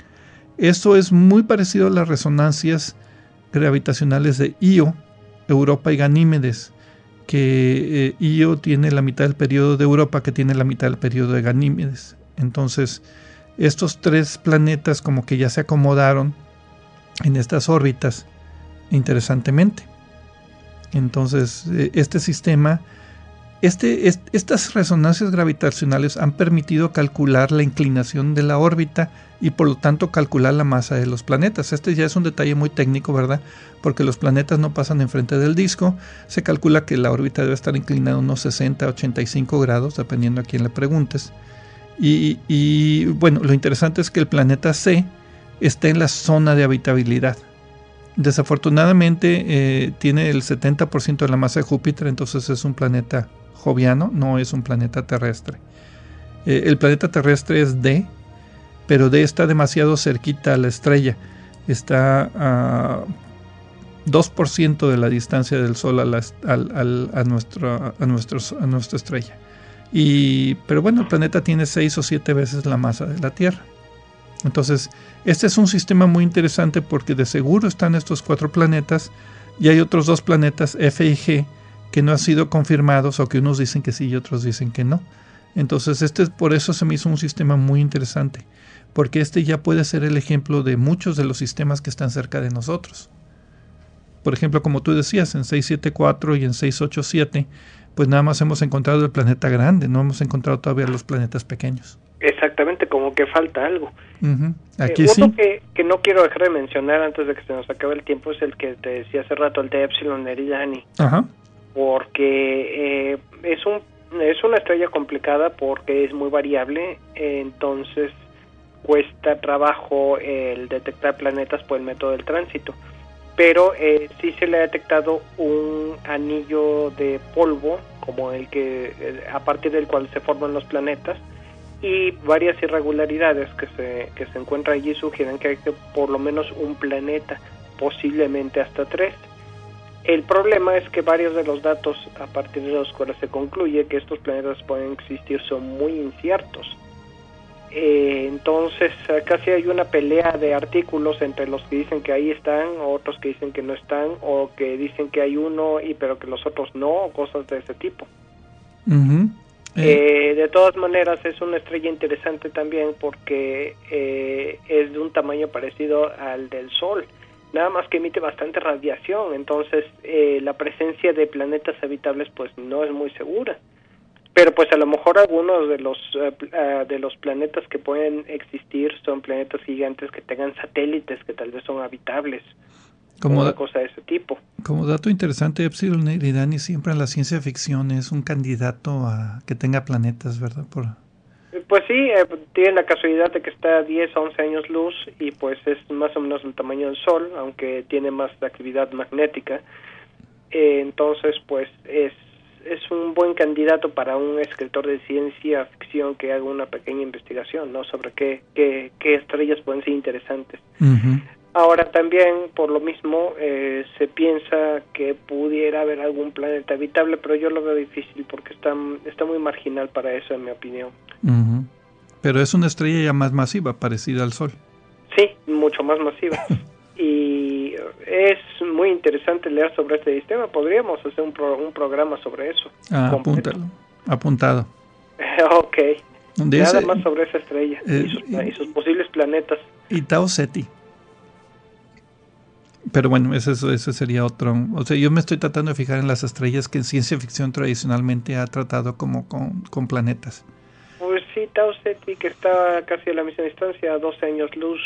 Esto es muy parecido a las resonancias gravitacionales de Io, Europa y Ganímedes, que eh, Io tiene la mitad del periodo de Europa, que tiene la mitad del periodo de Ganímedes. Entonces, estos tres planetas como que ya se acomodaron en estas órbitas, interesantemente. Entonces, eh, este sistema, este, est, estas resonancias gravitacionales han permitido calcular la inclinación de la órbita y por lo tanto calcular la masa de los planetas. Este ya es un detalle muy técnico, ¿verdad? Porque los planetas no pasan enfrente del disco. Se calcula que la órbita debe estar inclinada unos sesenta a ochenta y cinco grados, dependiendo a quién le preguntes. Y, y bueno, lo interesante es que el planeta C está en la zona de habitabilidad. Desafortunadamente eh, tiene el setenta por ciento de la masa de Júpiter, entonces es un planeta joviano, no es un planeta terrestre. Eh, el planeta terrestre es D, pero D está demasiado cerquita a la estrella. Está a dos por ciento de la distancia del Sol a, la, a, a, a, nuestro, a, nuestros, a nuestra estrella. Y, pero bueno, el planeta tiene seis o siete veces la masa de la Tierra. Entonces, este es un sistema muy interesante porque de seguro están estos cuatro planetas y hay otros dos planetas, F y G, que no han sido confirmados o que unos dicen que sí y otros dicen que no. Entonces, este por eso se me hizo un sistema muy interesante, porque este ya puede ser el ejemplo de muchos de los sistemas que están cerca de nosotros. Por ejemplo, como tú decías, en seiscientos setenta y cuatro y en seiscientos ochenta y siete, pues nada más hemos encontrado el planeta grande, no hemos encontrado todavía los planetas pequeños. Exactamente, como que falta algo. Uh-huh. Aquí eh, sí. Uno que, que no quiero dejar de mencionar antes de que se nos acabe el tiempo es el que te decía hace rato, el de Epsilon Eridani. Ajá. Porque eh, es un es una estrella complicada porque es muy variable, eh, entonces cuesta trabajo el detectar planetas por el método del tránsito. Pero eh, sí se le ha detectado un anillo de polvo, como el que eh, a partir del cual se forman los planetas, y varias irregularidades que se que se encuentran allí sugieren que hay que por lo menos un planeta, posiblemente hasta tres. El problema es que varios de los datos a partir de los cuales se concluye que estos planetas pueden existir son muy inciertos. Eh, entonces casi hay una pelea de artículos entre los que dicen que ahí están, otros que dicen que no están, o que dicen que hay uno y pero que los otros no, o cosas de ese tipo. Uh-huh. Eh, de todas maneras es una estrella interesante también porque eh, es de un tamaño parecido al del Sol, nada más que emite bastante radiación, entonces eh, la presencia de planetas habitables pues no es muy segura, pero pues a lo mejor algunos de los uh, uh, de los planetas que pueden existir son planetas gigantes que tengan satélites que tal vez son habitables. Como una cosa de ese tipo. Como dato interesante, Epsilon Eridani siempre en la ciencia ficción es un candidato a que tenga planetas, ¿verdad? Por... Pues sí, eh, tiene la casualidad de que está a diez a once años luz y pues es más o menos el tamaño del Sol, aunque tiene más actividad magnética. Eh, entonces, pues es es un buen candidato para un escritor de ciencia ficción que haga una pequeña investigación, ¿no? Sobre qué, qué, qué estrellas pueden ser interesantes. Uh-huh. Ahora también, por lo mismo, eh, se piensa que pudiera haber algún planeta habitable, pero yo lo veo difícil porque está, está muy marginal para eso, en mi opinión. Uh-huh. Pero es una estrella ya más masiva, parecida al Sol. Sí, mucho más masiva. Y es muy interesante leer sobre este sistema. Podríamos hacer un, pro, un programa sobre eso. Ah, apúntalo. Apuntado. Ok. De Nada ese, más sobre esa estrella eh, y, sus, y, y sus posibles planetas. Y Tau Ceti. Pero bueno, ese, ese sería otro. O sea, yo me estoy tratando de fijar en las estrellas que en ciencia ficción tradicionalmente ha tratado como con, con planetas. Pues sí, Tau Ceti, que está casi a la misma distancia, a doce años luz.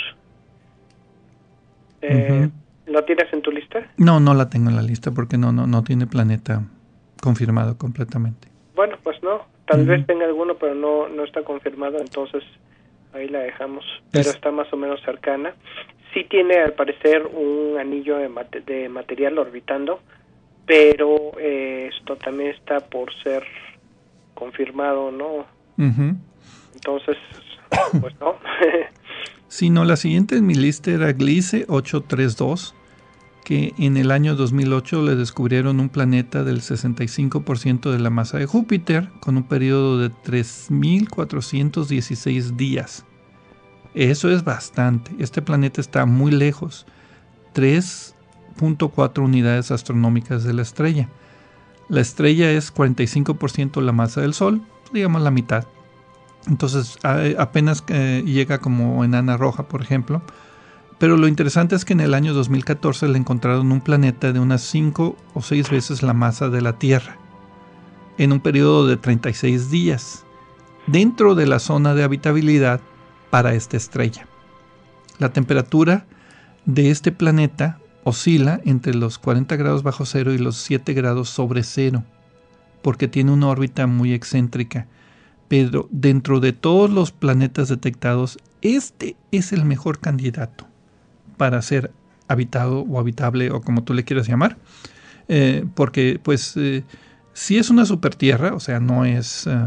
Eh, uh-huh. ¿Lo tienes en tu lista? No, no la tengo en la lista porque no, no, no tiene planeta confirmado completamente. Bueno, pues no. Tal uh-huh. vez tenga alguno, pero no, no está confirmado, entonces ahí la dejamos. Pero es... está más o menos cercana. Sí tiene, al parecer, un anillo de, mate- de material orbitando, pero eh, esto también está por ser confirmado, ¿no? Uh-huh. Entonces, pues no. Sí, no, la siguiente en mi lista era Gliese ochocientos treinta y dos, que en el año dos mil ocho le descubrieron un planeta del sesenta y cinco por ciento de la masa de Júpiter, con un periodo de tres mil cuatrocientos dieciséis días. Eso es bastante. Este planeta está muy lejos, tres punto cuatro unidades astronómicas de la estrella. La estrella es cuarenta y cinco por ciento la masa del Sol, digamos la mitad. Entonces apenas eh, llega como enana roja, por ejemplo. Pero lo interesante es que en el año dos mil catorce le encontraron un planeta de unas cinco o seis veces la masa de la Tierra, en un periodo de treinta y seis días, dentro de la zona de habitabilidad para esta estrella. La temperatura de este planeta oscila entre los cuarenta grados bajo cero y los siete grados sobre cero, porque tiene una órbita muy excéntrica. Pero dentro de todos los planetas detectados, este es el mejor candidato para ser habitado o habitable, o como tú le quieras llamar, eh, porque pues eh, si es una supertierra, o sea, no es eh,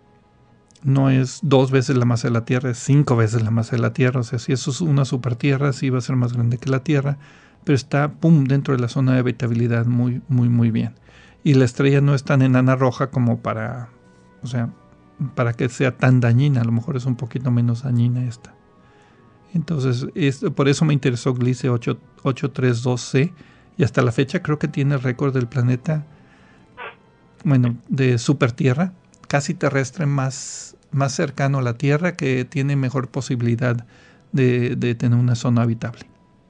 no es dos veces la masa de la Tierra, es cinco veces la masa de la Tierra. O sea, si eso es una supertierra, sí va a ser más grande que la Tierra, pero está pum dentro de la zona de habitabilidad muy muy muy bien. Y la estrella no es tan enana roja como para, o sea, para que sea tan dañina. A lo mejor es un poquito menos dañina esta. Entonces, es, por eso me interesó Gliese ochocientos treinta y dos ce, y hasta la fecha creo que tiene el récord del planeta, bueno, de supertierra, casi terrestre, más, más cercano a la Tierra, que tiene mejor posibilidad de, de tener una zona habitable.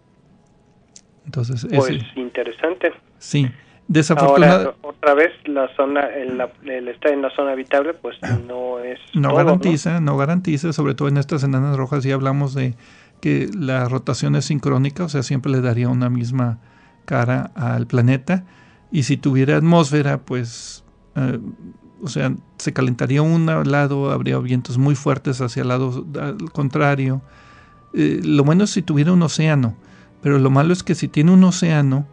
Entonces, pues ese, interesante. Sí, desafortunadamente. Ahora, otra vez, la zona, el, el estar en la zona habitable, pues no es No todo, garantiza, ¿no? no garantiza, sobre todo en estas enanas rojas. Ya hablamos de que la rotación es sincrónica, o sea, siempre le daría una misma cara al planeta. Y si tuviera atmósfera, pues, eh, o sea, se calentaría un lado, habría vientos muy fuertes hacia el lado al contrario. Eh, lo bueno es si tuviera un océano, pero lo malo es que si tiene un océano,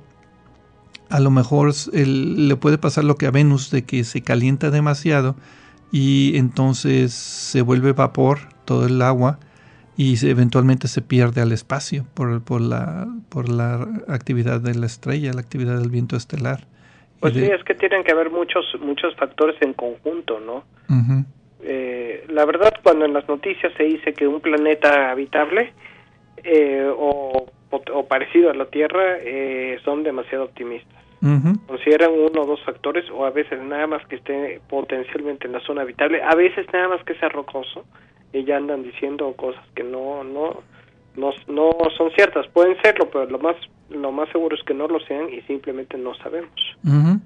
a lo mejor el, le puede pasar lo que a Venus, de que se calienta demasiado y entonces se vuelve vapor todo el agua y se, eventualmente se pierde al espacio por, por, la, por la actividad de la estrella, la actividad del viento estelar. Pues de, sí, es que tienen que haber muchos muchos factores en conjunto, ¿no? Uh-huh. Eh, la verdad, cuando en las noticias se dice que un planeta habitable eh, o, o, o parecido a la Tierra, eh, son demasiado optimistas. Uh-huh. Consideran uno o dos factores, o a veces nada más que esté potencialmente en la zona habitable, a veces nada más que sea rocoso, y ya andan diciendo cosas que no no no, no son ciertas. Pueden serlo, pero lo más lo más seguro es que no lo sean y simplemente no sabemos. Uh-huh.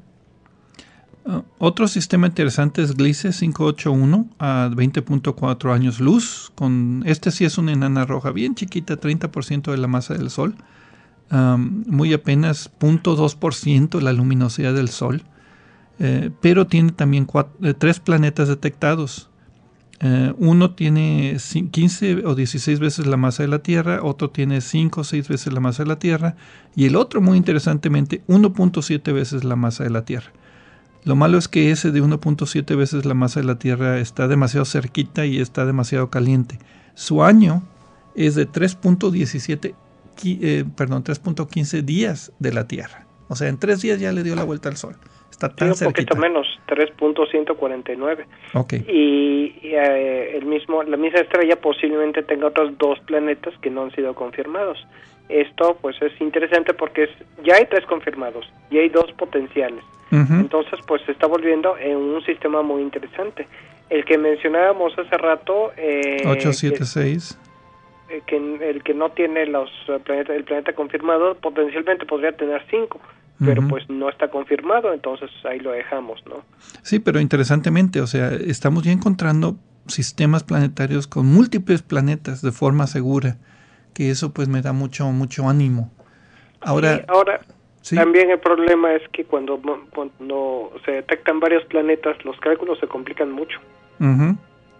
Uh, otro sistema interesante es Gliese quinientos ochenta y uno a veinte punto cuatro años luz. Con este sí es una enana roja bien chiquita, treinta por ciento de la masa del Sol. Um, muy apenas cero punto dos por ciento la luminosidad del Sol, eh, pero tiene también cuatro, eh, tres planetas detectados. Eh, uno tiene quince o dieciséis veces la masa de la Tierra, otro tiene cinco o seis veces la masa de la Tierra, y el otro, muy interesantemente, uno punto siete veces la masa de la Tierra. Lo malo es que ese de uno punto siete veces la masa de la Tierra está demasiado cerquita y está demasiado caliente. Su año es de tres punto diecisiete Eh, perdón, tres punto quince días de la Tierra. O sea, en tres días ya le dio la vuelta al Sol. Está tan sí, un cerquita. poquito menos, tres punto ciento cuarenta y nueve. Okay. Y, y eh, el mismo, la misma estrella posiblemente tenga otros dos planetas que no han sido confirmados. Esto, pues, es interesante porque es, ya hay tres confirmados y hay dos potenciales. Uh-huh. Entonces, pues, se está volviendo en un sistema muy interesante. El que mencionábamos hace rato... Eh, ochocientos setenta y seis. Que el que no tiene los planetas, el planeta confirmado, potencialmente podría tener cinco, pero uh-huh. pues no está confirmado, entonces ahí lo dejamos, ¿no? Sí, pero interesantemente, o sea, estamos ya encontrando sistemas planetarios con múltiples planetas de forma segura, que eso pues me da mucho mucho ánimo. Ahora, sí, ahora ¿sí? También el problema es que cuando, cuando se detectan varios planetas, los cálculos se complican mucho. Uh-huh.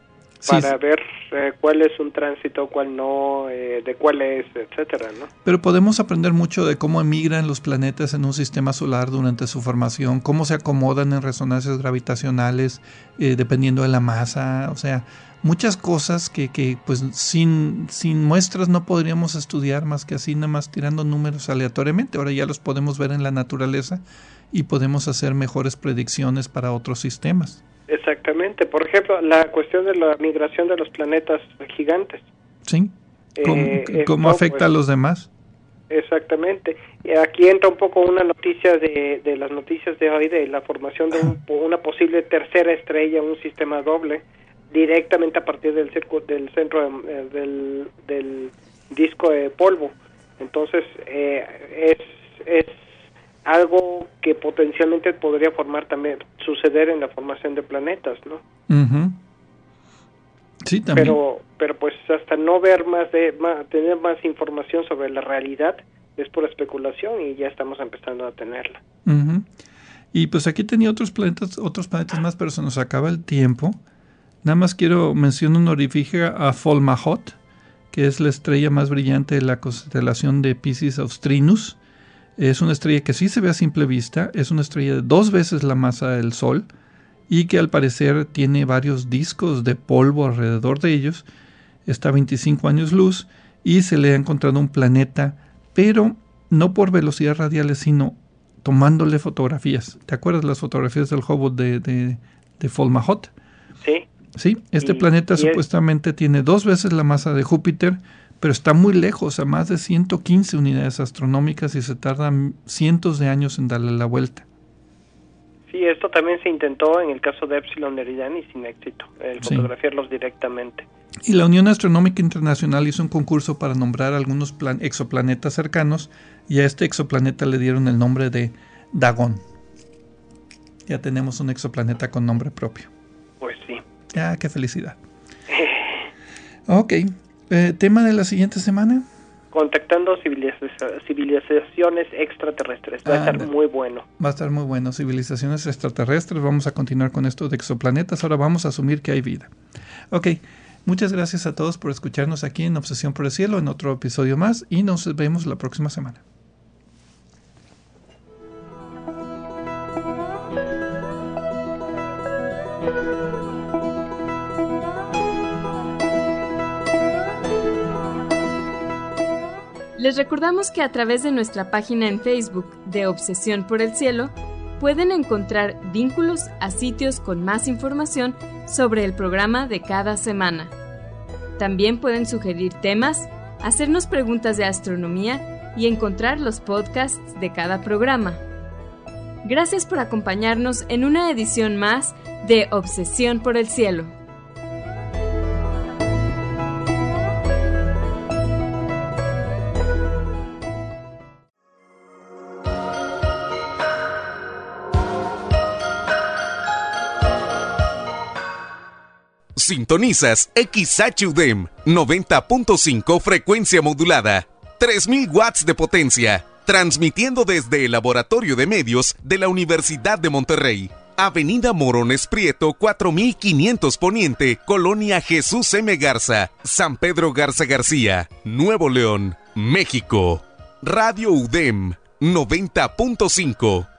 para sí. ver eh, cuál es un tránsito, cuál no, eh, de cuál es, etcétera, ¿no? Pero podemos aprender mucho de cómo emigran los planetas en un sistema solar durante su formación, cómo se acomodan en resonancias gravitacionales, eh, dependiendo de la masa, o sea, muchas cosas que, que pues sin, sin muestras no podríamos estudiar más que así, nada más tirando números aleatoriamente. Ahora ya los podemos ver en la naturaleza y podemos hacer mejores predicciones para otros sistemas. Exactamente. Por ejemplo, la cuestión de la migración de los planetas gigantes. Sí. ¿Cómo, eh, cómo esto, afecta pues, a los demás? Exactamente. Y aquí entra un poco una noticia de, de las noticias de hoy, de la formación de un, una posible tercera estrella, un sistema doble, directamente a partir del, circo, del centro eh, del, del disco de polvo. Entonces, eh, es... es algo que potencialmente podría formar también, suceder en la formación de planetas, ¿no? Uh-huh. Sí, también. Pero, pero pues hasta no ver más de, más, tener más información sobre la realidad, es por especulación y ya estamos empezando a tenerla. Uh-huh. Y pues aquí tenía otros planetas, otros planetas más, pero se nos acaba el tiempo. Nada más quiero mencionar honorificia a Fomalhaut, que es la estrella más brillante de la constelación de Piscis Austrinus. Es una estrella que sí se ve a simple vista, es una estrella de dos veces la masa del Sol y que al parecer tiene varios discos de polvo alrededor de ellos, está a veinticinco años luz y se le ha encontrado un planeta, pero no por velocidades radiales, sino tomándole fotografías. ¿Te acuerdas las fotografías del Hubble de, de, de Fomalhaut? Sí. Sí, este y, planeta y supuestamente es... tiene dos veces la masa de Júpiter, pero está muy lejos, a más de ciento quince unidades astronómicas y se tardan cientos de años en darle la vuelta. Sí, esto también se intentó en el caso de Epsilon Eridani sin éxito, el Sí. fotografiarlos directamente. Y la Unión Astronómica Internacional hizo un concurso para nombrar algunos plan- exoplanetas cercanos y a este exoplaneta le dieron el nombre de Dagón. Ya tenemos un exoplaneta con nombre propio. Pues sí. Ah, qué felicidad. Ok. Eh, ¿Tema de la siguiente semana? Contactando civiliza- civilizaciones extraterrestres. Va Ah, a estar anda. muy bueno. Va a estar muy bueno. Civilizaciones extraterrestres. Vamos a continuar con esto de exoplanetas. Ahora vamos a asumir que hay vida. Ok. Muchas gracias a todos por escucharnos aquí en Obsesión por el Cielo, en otro episodio más, y nos vemos la próxima semana. Les recordamos que a través de nuestra página en Facebook de Obsesión por el Cielo pueden encontrar vínculos a sitios con más información sobre el programa de cada semana. También pueden sugerir temas, hacernos preguntas de astronomía y encontrar los podcasts de cada programa. Gracias por acompañarnos en una edición más de Obsesión por el Cielo. Sintonizas X H U D E M noventa punto cinco frecuencia modulada, tres mil watts de potencia, transmitiendo desde el Laboratorio de Medios de la Universidad de Monterrey. Avenida Morones Prieto cuatro mil quinientos Poniente, Colonia Jesús M. Garza, San Pedro Garza García, Nuevo León, México. Radio U D E M noventa punto cinco.